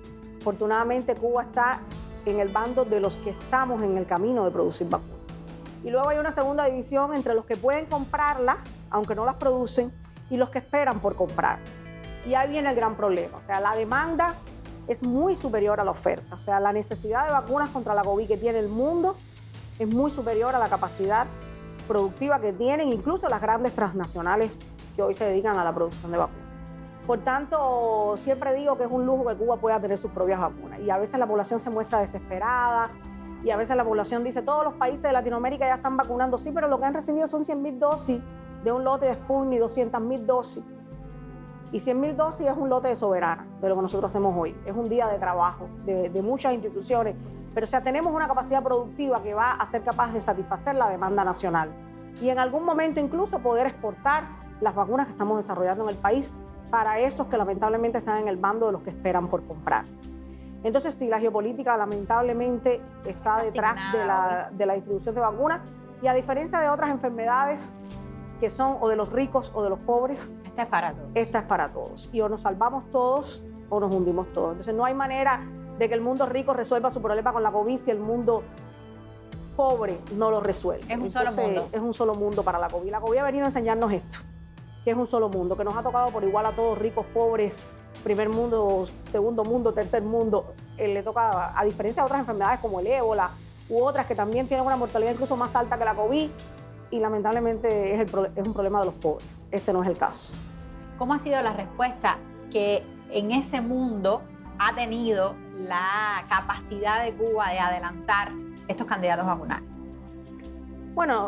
Afortunadamente Cuba está en el bando de los que estamos en el camino de producir vacunas. Y luego hay una segunda división entre los que pueden comprarlas, aunque no las producen, y los que esperan por comprar. Y ahí viene el gran problema. O sea, la demanda es muy superior a la oferta. O sea, la necesidad de vacunas contra la COVID que tiene el mundo es muy superior a la capacidad productiva que tienen incluso las grandes transnacionales que hoy se dedican a la producción de vacunas. Por tanto, siempre digo que es un lujo que Cuba pueda tener sus propias vacunas. Y a veces la población se muestra desesperada, y a veces la población dice, todos los países de Latinoamérica ya están vacunando. Sí, pero lo que han recibido son 100.000 dosis de un lote de Sputnik, 200.000 dosis. Y 100.000 dosis es un lote de Soberana, de lo que nosotros hacemos hoy. Es un día de trabajo de muchas instituciones. Pero o sea, tenemos una capacidad productiva que va a ser capaz de satisfacer la demanda nacional. Y en algún momento incluso poder exportar las vacunas que estamos desarrollando en el país para esos que lamentablemente están en el bando de los que esperan por comprar. Entonces, sí, la geopolítica lamentablemente está detrás de la distribución de vacunas, y a diferencia de otras enfermedades que son o de los ricos o de los pobres, esta es para todos. Esta es para todos. Y o nos salvamos todos o nos hundimos todos. Entonces, no hay manera de que el mundo rico resuelva su problema con la COVID si el mundo pobre no lo resuelve. Es un solo mundo. Es un solo mundo para la COVID. La COVID ha venido a enseñarnos esto, que es un solo mundo, que nos ha tocado por igual a todos, ricos, pobres, primer mundo, segundo mundo, tercer mundo. Le toca, a diferencia de otras enfermedades como el ébola u otras que también tienen una mortalidad incluso más alta que la COVID, y lamentablemente es un problema de los pobres. Este no es el caso. ¿Cómo ha sido la respuesta que en ese mundo ha tenido la capacidad de Cuba de adelantar estos candidatos vacunales? Bueno,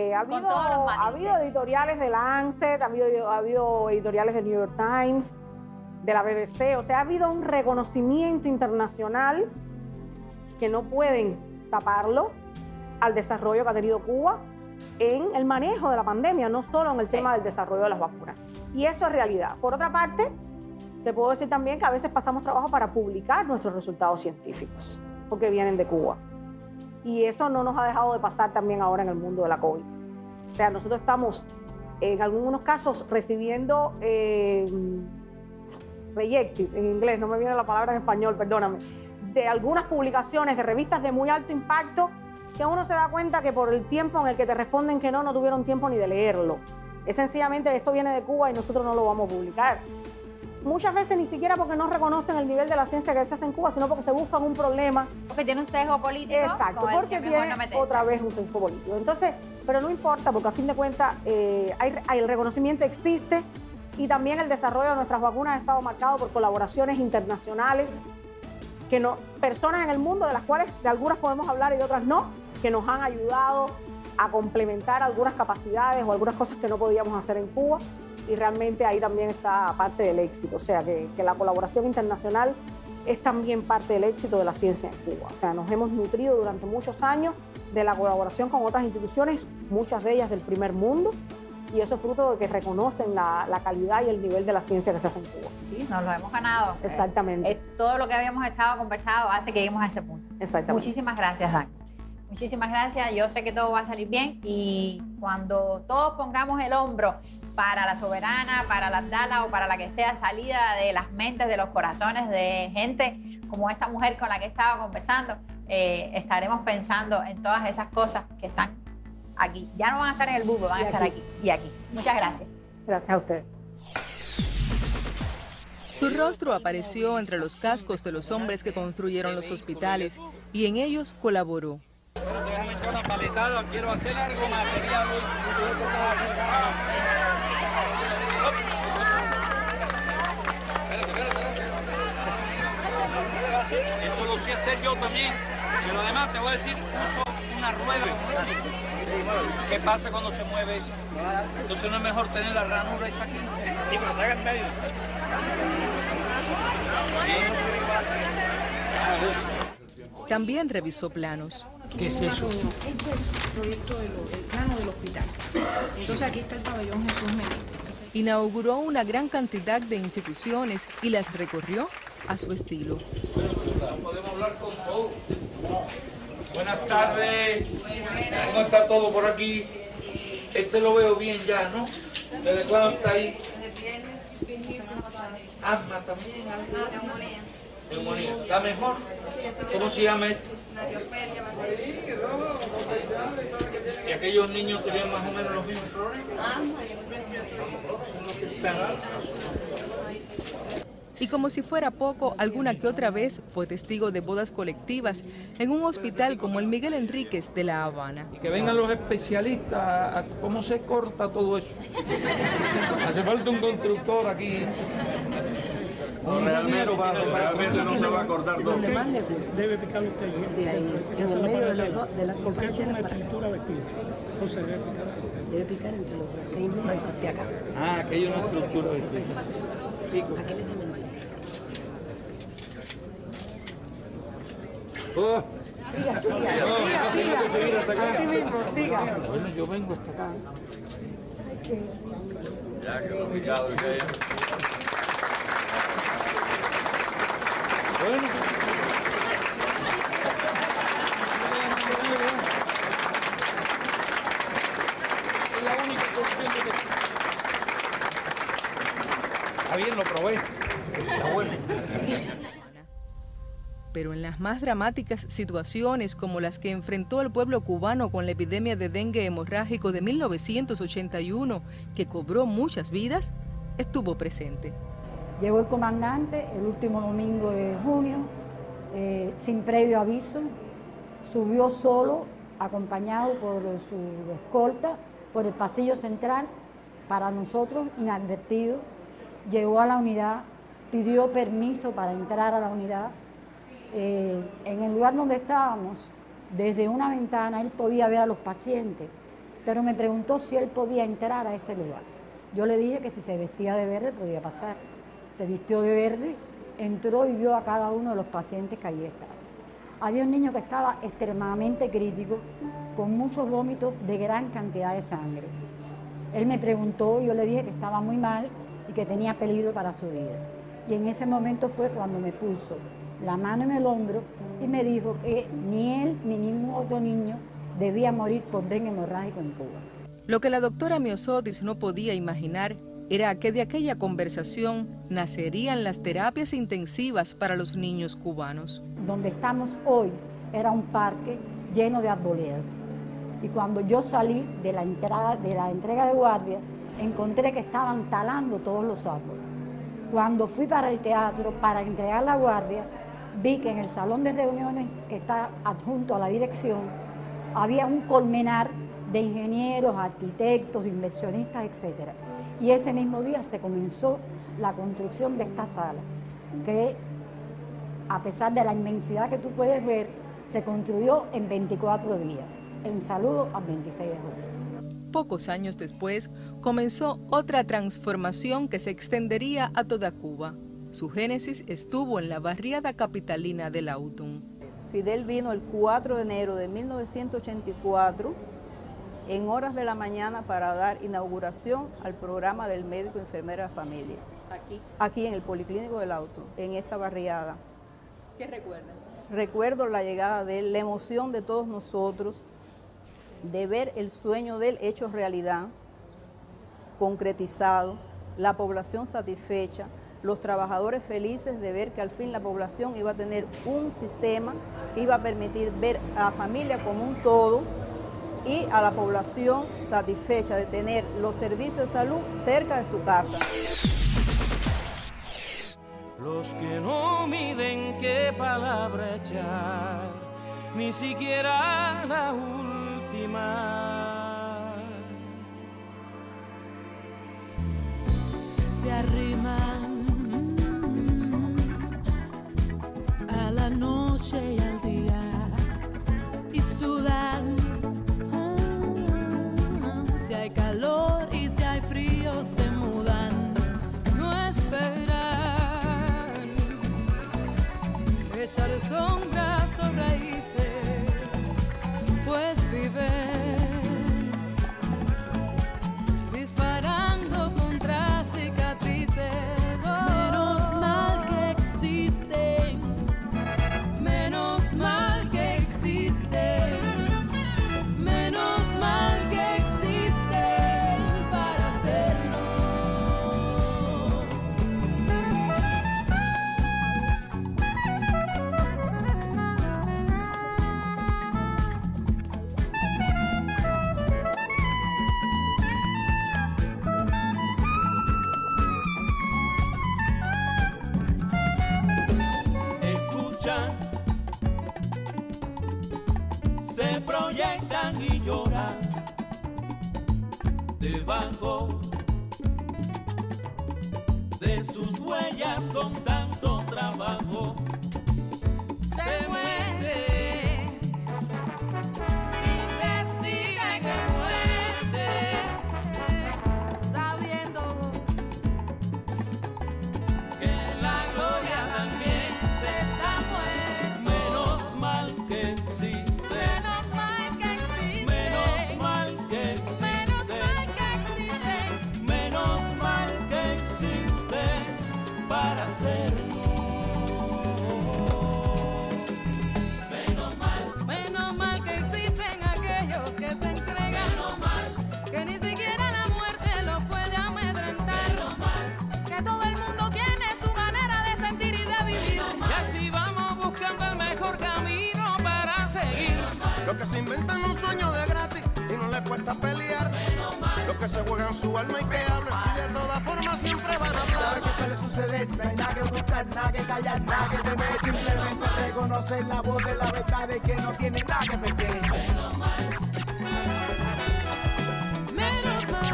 ha habido editoriales de Lancet, ha habido editoriales de New York Times, de la BBC, o sea, ha habido un reconocimiento internacional que no pueden taparlo al desarrollo que ha tenido Cuba en el manejo de la pandemia, no solo en el tema del desarrollo de las vacunas. Y eso es realidad. Por otra parte, te puedo decir también que a veces pasamos trabajo para publicar nuestros resultados científicos, porque vienen de Cuba. Y eso no nos ha dejado de pasar también ahora en el mundo de la COVID. O sea, nosotros estamos en algunos casos recibiendo rejected, en inglés, no me viene la palabra en español, perdóname, de algunas publicaciones de revistas de muy alto impacto que uno se da cuenta que por el tiempo en el que te responden que no tuvieron tiempo ni de leerlo. Es sencillamente, esto viene de Cuba y nosotros no lo vamos a publicar. Muchas veces ni siquiera porque no reconocen el nivel de la ciencia que se hace en Cuba, sino porque se buscan un problema. Porque tiene un sesgo político. Exacto, porque tiene otra vez un sesgo político. Entonces, pero no importa, porque a fin de cuentas el reconocimiento existe, y también el desarrollo de nuestras vacunas ha estado marcado por colaboraciones internacionales, personas en el mundo de las cuales de algunas podemos hablar y de otras no, que nos han ayudado a complementar algunas capacidades o algunas cosas que no podíamos hacer en Cuba, y realmente ahí también está parte del éxito. O sea, que la colaboración internacional es también parte del éxito de la ciencia en Cuba. O sea, nos hemos nutrido durante muchos años de la colaboración con otras instituciones, muchas de ellas del primer mundo, y eso es fruto de que reconocen la calidad y el nivel de la ciencia que se hace en Cuba. Sí, nos lo hemos ganado. Exactamente. Todo lo que habíamos estado conversado hace que lleguemos a ese punto. Exactamente. Muchísimas gracias, Dan. Muchísimas gracias. Yo sé que todo va a salir bien, y cuando todos pongamos el hombro para la Soberana, para la Abdala o para la que sea, salida de las mentes, de los corazones de gente como esta mujer con la que estaba conversando, estaremos pensando en todas esas cosas que están aquí. Ya no van a estar en el bubo, van a estar aquí y aquí. Muchas gracias. Gracias a ustedes. Su rostro apareció entre los cascos de los hombres que construyeron los hospitales, y en ellos colaboró. Quiero hacer algo material. Eso lo sé hacer yo también, pero además te voy a decir, uso una rueda. ¿Qué pasa cuando se mueve eso? Entonces no es mejor tener la ranura esa aquí. Sí, pero está en medio. También revisó planos. ¿Qué es eso? Esto es el proyecto del plano del hospital. Entonces aquí está el pabellón Jesús Menéndez. Inauguró una gran cantidad de instituciones y las recorrió a su estilo. Podemos hablar con todos. Buenas tardes. ¿Cómo está todo por aquí? Este lo veo bien ya, ¿no? ¿Desde cuándo está ahí? Asma también. Neumonía. ¿Está mejor? ¿Cómo se llama esto? ¿Y aquellos niños tenían más o menos los mismos problemas? Y como si fuera poco, alguna que otra vez fue testigo de bodas colectivas en un hospital como el Miguel Enríquez de La Habana. Y que vengan los especialistas a cómo se corta todo eso. Hace falta un constructor aquí. No, realmente no se va a cortar todo. Donde más le gusta. Debe picarlo usted De ahí, en el medio de los dos, de las porque es una para acá. estructura vertical. Entonces debe picar. Debe picar entre los dos, 6 metros hacia acá. Ah, aquello es una estructura vertical. Aquel es de mentira. Oh. Siga, No, tengo que seguir hasta acá. Así mismo, siga. Bueno, yo vengo hasta acá. Ya quedó picado, ¿qué? Bueno. Es la única cuestión de que... Está bien, lo probé. Está bueno. Pero en las más dramáticas situaciones como las que enfrentó el pueblo cubano con la epidemia de dengue hemorrágico de 1981, que cobró muchas vidas, estuvo presente. Llegó el comandante el último domingo de junio, sin previo aviso, subió solo, acompañado por su escolta, por el pasillo central, para nosotros inadvertido, llegó a la unidad, pidió permiso para entrar a la unidad. En el lugar donde estábamos, desde una ventana, él podía ver a los pacientes, pero me preguntó si él podía entrar a ese lugar. Yo le dije que si se vestía de verde podía pasar. Se vistió de verde, entró y vio a cada uno de los pacientes que allí estaban. Había un niño que estaba extremadamente crítico, con muchos vómitos de gran cantidad de sangre. Él me preguntó, yo le dije que estaba muy mal y que tenía peligro para su vida. Y en ese momento fue cuando me puso la mano en el hombro y me dijo que ni él ni ningún otro niño debía morir por dengue hemorrágico en Cuba. Lo que la doctora Miosotis no podía imaginar era que de aquella conversación nacerían las terapias intensivas para los niños cubanos. Donde estamos hoy era un parque lleno de arboledas. Y cuando yo salí de la entrega de guardia, encontré que estaban talando todos los árboles. Cuando fui para el teatro para entregar la guardia, vi que en el salón de reuniones que está adjunto a la dirección había un colmenar de ingenieros, arquitectos, inversionistas, etc. Y ese mismo día se comenzó la construcción de esta sala, que a pesar de la inmensidad que tú puedes ver, se construyó en 24 días, en saludo al 26 de julio. Pocos años después, comenzó otra transformación que se extendería a toda Cuba. Su génesis estuvo en la barriada capitalina de Lautun. Fidel vino el 4 de enero de 1984 en horas de la mañana para dar inauguración al programa del médico enfermera de familia. Aquí en el Policlínico de Lautun, en esta barriada. ¿Qué recuerdan? Recuerdo la llegada de él, la emoción de todos nosotros, de ver el sueño de él hecho realidad, concretizado, la población satisfecha, los trabajadores felices de ver que al fin la población iba a tener un sistema que iba a permitir ver a la familia como un todo y a la población satisfecha de tener los servicios de salud cerca de su casa. Los que no miden qué palabra echar, ni siquiera la última. Se arriman a la noche y al día y sudan. Si hay calor y si hay frío se mudan. No esperan echar sombras o raíces, pues viven disparando contra cicatrices. Menos mal que existen, menos mal que existen, menos mal que existen para hacernos. proyectan y lloran debajo de sus huellas con tanto trabajo. Se muere sin decir que muerte, sabiendo que la gloria también se está muerto. Menos mal que existe, menos mal que existe, menos mal que existe, menos mal que existe para hacernos. Menos mal que existen aquellos que se entregan. Menos mal que ni siquiera la muerte los puede amedrentar. Menos mal que todo el mundo tiene su manera de sentir y de vivir. Y así vamos buscando el mejor camino para seguir. Los que se inventan un sueño de gratis y no les cuesta pelear. Los que se juegan su alma y que hablan si de todas formas siempre van a hablar. Que suele suceder, no hay nada que ocultar, nada que callar, nada que temer. Simplemente reconocer la voz de la verdad de que no tiene nada que perder. Menos mal, menos mal,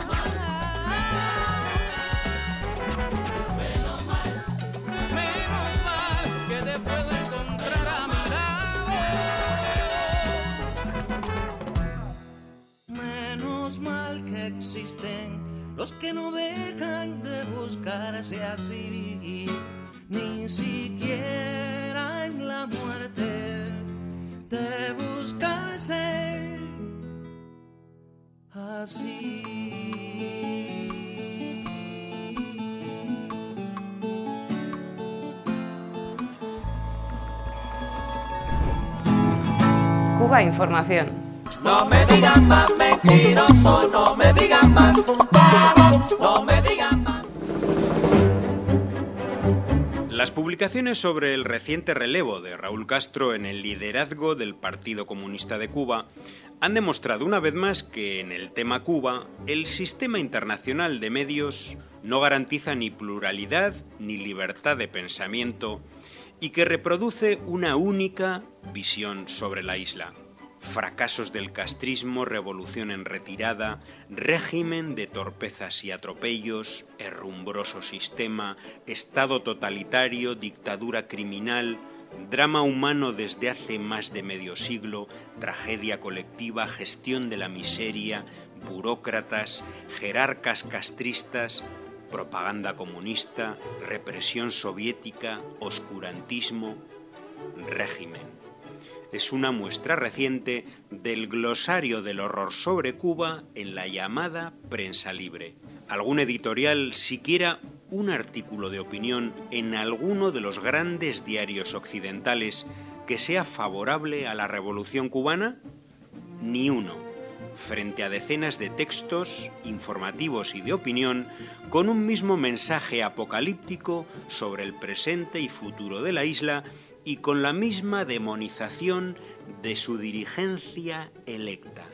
menos mal, menos mal que te puedo encontrar a mi lado. Menos mal que existen los que no dejan de buscarse así, ni siquiera en la muerte de buscarse así. Cuba Información. No me digan más mentiroso, no me digan más vago, no me digan más. Las publicaciones sobre el reciente relevo de Raúl Castro en el liderazgo del Partido Comunista de Cuba han demostrado una vez más que en el tema Cuba el sistema internacional de medios no garantiza ni pluralidad ni libertad de pensamiento y que reproduce una única visión sobre la isla. Fracasos del castrismo, revolución en retirada, régimen de torpezas y atropellos, herrumbroso sistema, estado totalitario, dictadura criminal, drama humano desde hace más de medio siglo, tragedia colectiva, gestión de la miseria, burócratas, jerarcas castristas, propaganda comunista, represión soviética, oscurantismo, régimen. Es una muestra reciente del glosario del horror sobre Cuba en la llamada prensa libre. Algún editorial, siquiera un artículo de opinión en alguno de los grandes diarios occidentales que sea favorable a la revolución cubana? Ni uno, frente a decenas de textos informativos y de opinión con un mismo mensaje apocalíptico sobre el presente y futuro de la isla y con la misma demonización de su dirigencia electa.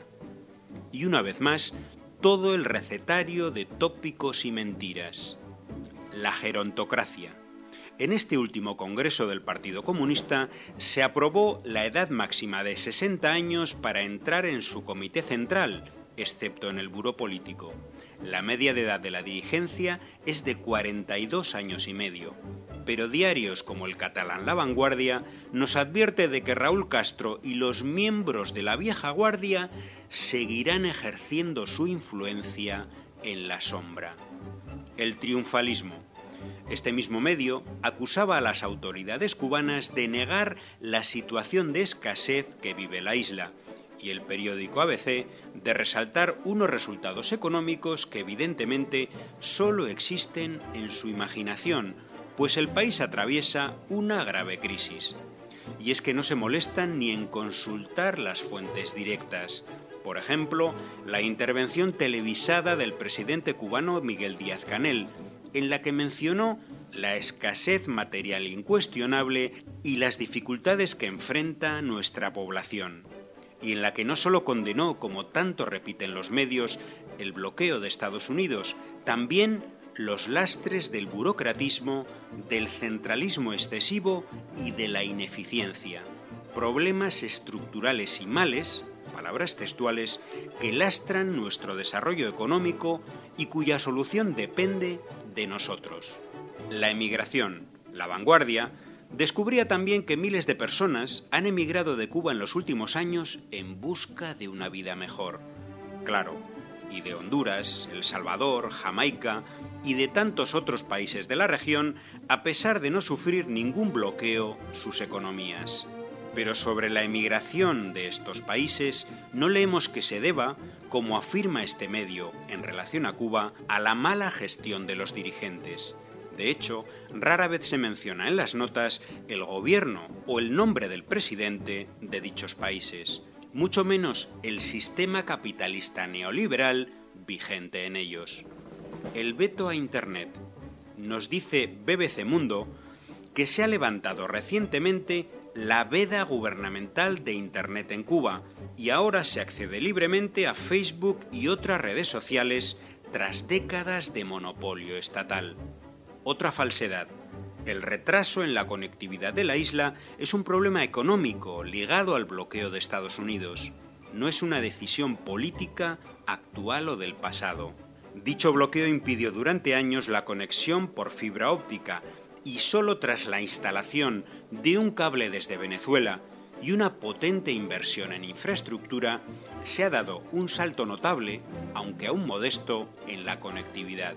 Y una vez más, todo el recetario de tópicos y mentiras. La gerontocracia. En este último congreso del Partido Comunista se aprobó la edad máxima de 60 años para entrar en su comité central, excepto en el buró político. La media de edad de la dirigencia es de 42 años y medio. Pero diarios como el catalán La Vanguardia nos advierte de que Raúl Castro y los miembros de la vieja guardia seguirán ejerciendo su influencia en la sombra. El triunfalismo. Este mismo medio acusaba a las autoridades cubanas de negar la situación de escasez que vive la isla y el periódico ABC de resaltar unos resultados económicos que evidentemente solo existen en su imaginación, pues el país atraviesa una grave crisis. Y es que no se molestan ni en consultar las fuentes directas. Por ejemplo, la intervención televisada del presidente cubano Miguel Díaz-Canel, en la que mencionó la escasez material incuestionable y las dificultades que enfrenta nuestra población, y en la que no solo condenó, como tanto repiten los medios, el bloqueo de Estados Unidos, también los lastres del burocratismo, del centralismo excesivo y de la ineficiencia. problemas estructurales y males, palabras textuales, que lastran nuestro desarrollo económico y cuya solución depende de nosotros. La emigración, La Vanguardia, descubría también que miles de personas han emigrado de Cuba en los últimos años en busca de una vida mejor. Claro, y de Honduras, El Salvador, Jamaica y de tantos otros países de la región, a pesar de no sufrir ningún bloqueo sus economías. Pero sobre la emigración de estos países no leemos que se deba, como afirma este medio en relación a Cuba, a la mala gestión de los dirigentes. De hecho, rara vez se menciona en las notas el gobierno o el nombre del presidente de dichos países, mucho menos el sistema capitalista neoliberal vigente en ellos. El veto a Internet. Nos dice BBC Mundo que se ha levantado recientemente la veda gubernamental de Internet en Cuba y ahora se accede libremente a Facebook y otras redes sociales tras décadas de monopolio estatal. Otra falsedad. El retraso en la conectividad de la isla es un problema económico ligado al bloqueo de Estados Unidos. No es una decisión política actual o del pasado. Dicho bloqueo impidió durante años la conexión por fibra óptica y solo tras la instalación de un cable desde Venezuela y una potente inversión en infraestructura se ha dado un salto notable, aunque aún modesto, en la conectividad.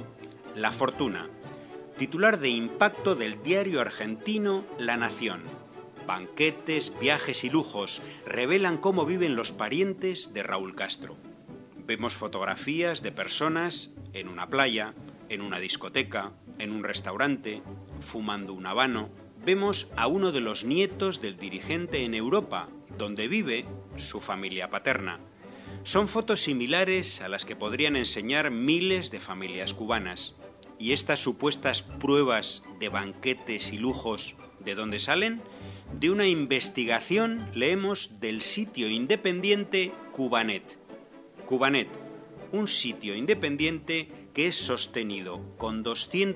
La Fortuna. Titular de impacto del diario argentino La Nación. Banquetes, viajes y lujos revelan cómo viven los parientes de Raúl Castro. Vemos fotografías de personas en una playa, en una discoteca, en un restaurante, fumando un habano. Vemos a uno de los nietos del dirigente en Europa, donde vive su familia paterna. Son fotos similares a las que podrían enseñar miles de familias cubanas. ¿Y estas supuestas pruebas de banquetes y lujos, de dónde salen? De una investigación, leemos, del sitio independiente Cubanet. Cubanet, un sitio independiente que es sostenido con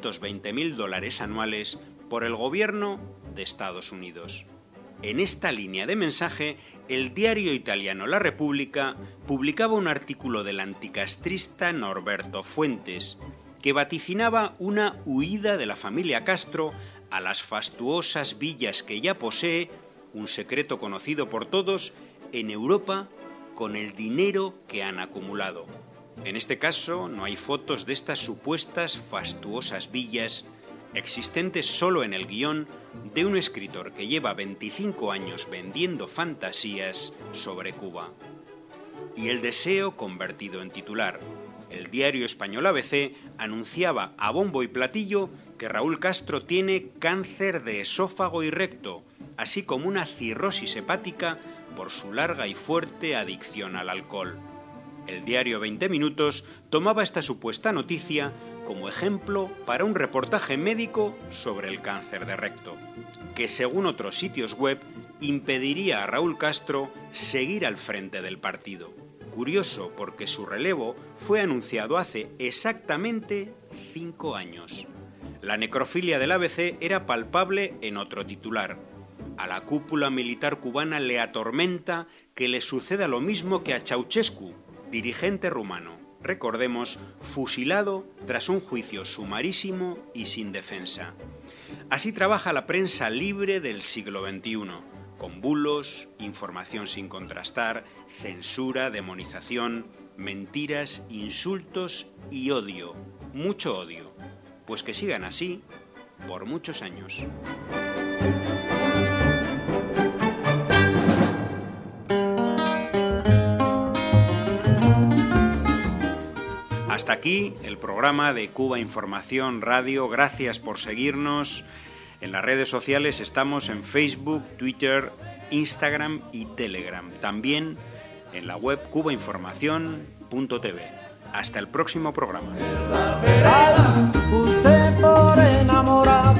$220.000 anuales por el gobierno de Estados Unidos. En esta línea de mensaje, el diario italiano La Repubblica publicaba un artículo del anticastrista Norberto Fuentes, que vaticinaba una huida de la familia Castro a las fastuosas villas que ya posee, un secreto conocido por todos, en Europa con el dinero que han acumulado. En este caso, no hay fotos de estas supuestas fastuosas villas, existentes solo en el guión de un escritor que lleva 25 años vendiendo fantasías sobre Cuba. Y el deseo convertido en titular. El diario español ABC anunciaba a bombo y platillo que Raúl Castro tiene cáncer de esófago y recto, así como una cirrosis hepática por su larga y fuerte adicción al alcohol. El diario 20 Minutos tomaba esta supuesta noticia como ejemplo para un reportaje médico sobre el cáncer de recto, que según otros sitios web impediría a Raúl Castro seguir al frente del partido. Curioso porque su relevo fue anunciado hace exactamente 5 años. La necrofilia del ABC era palpable en otro titular. A la cúpula militar cubana le atormenta que le suceda lo mismo que a Ceausescu, dirigente rumano, recordemos, fusilado tras un juicio sumarísimo y sin defensa. Así trabaja la prensa libre del siglo XXI, con bulos, información sin contrastar, censura, demonización, mentiras, insultos y odio, mucho odio. Pues que sigan así por muchos años. Hasta aquí el programa de Cuba Información Radio. Gracias por seguirnos. En las redes sociales estamos en Facebook, Twitter, Instagram y Telegram. También en la web cubainformación.tv. Hasta el próximo programa. Usted por enamorado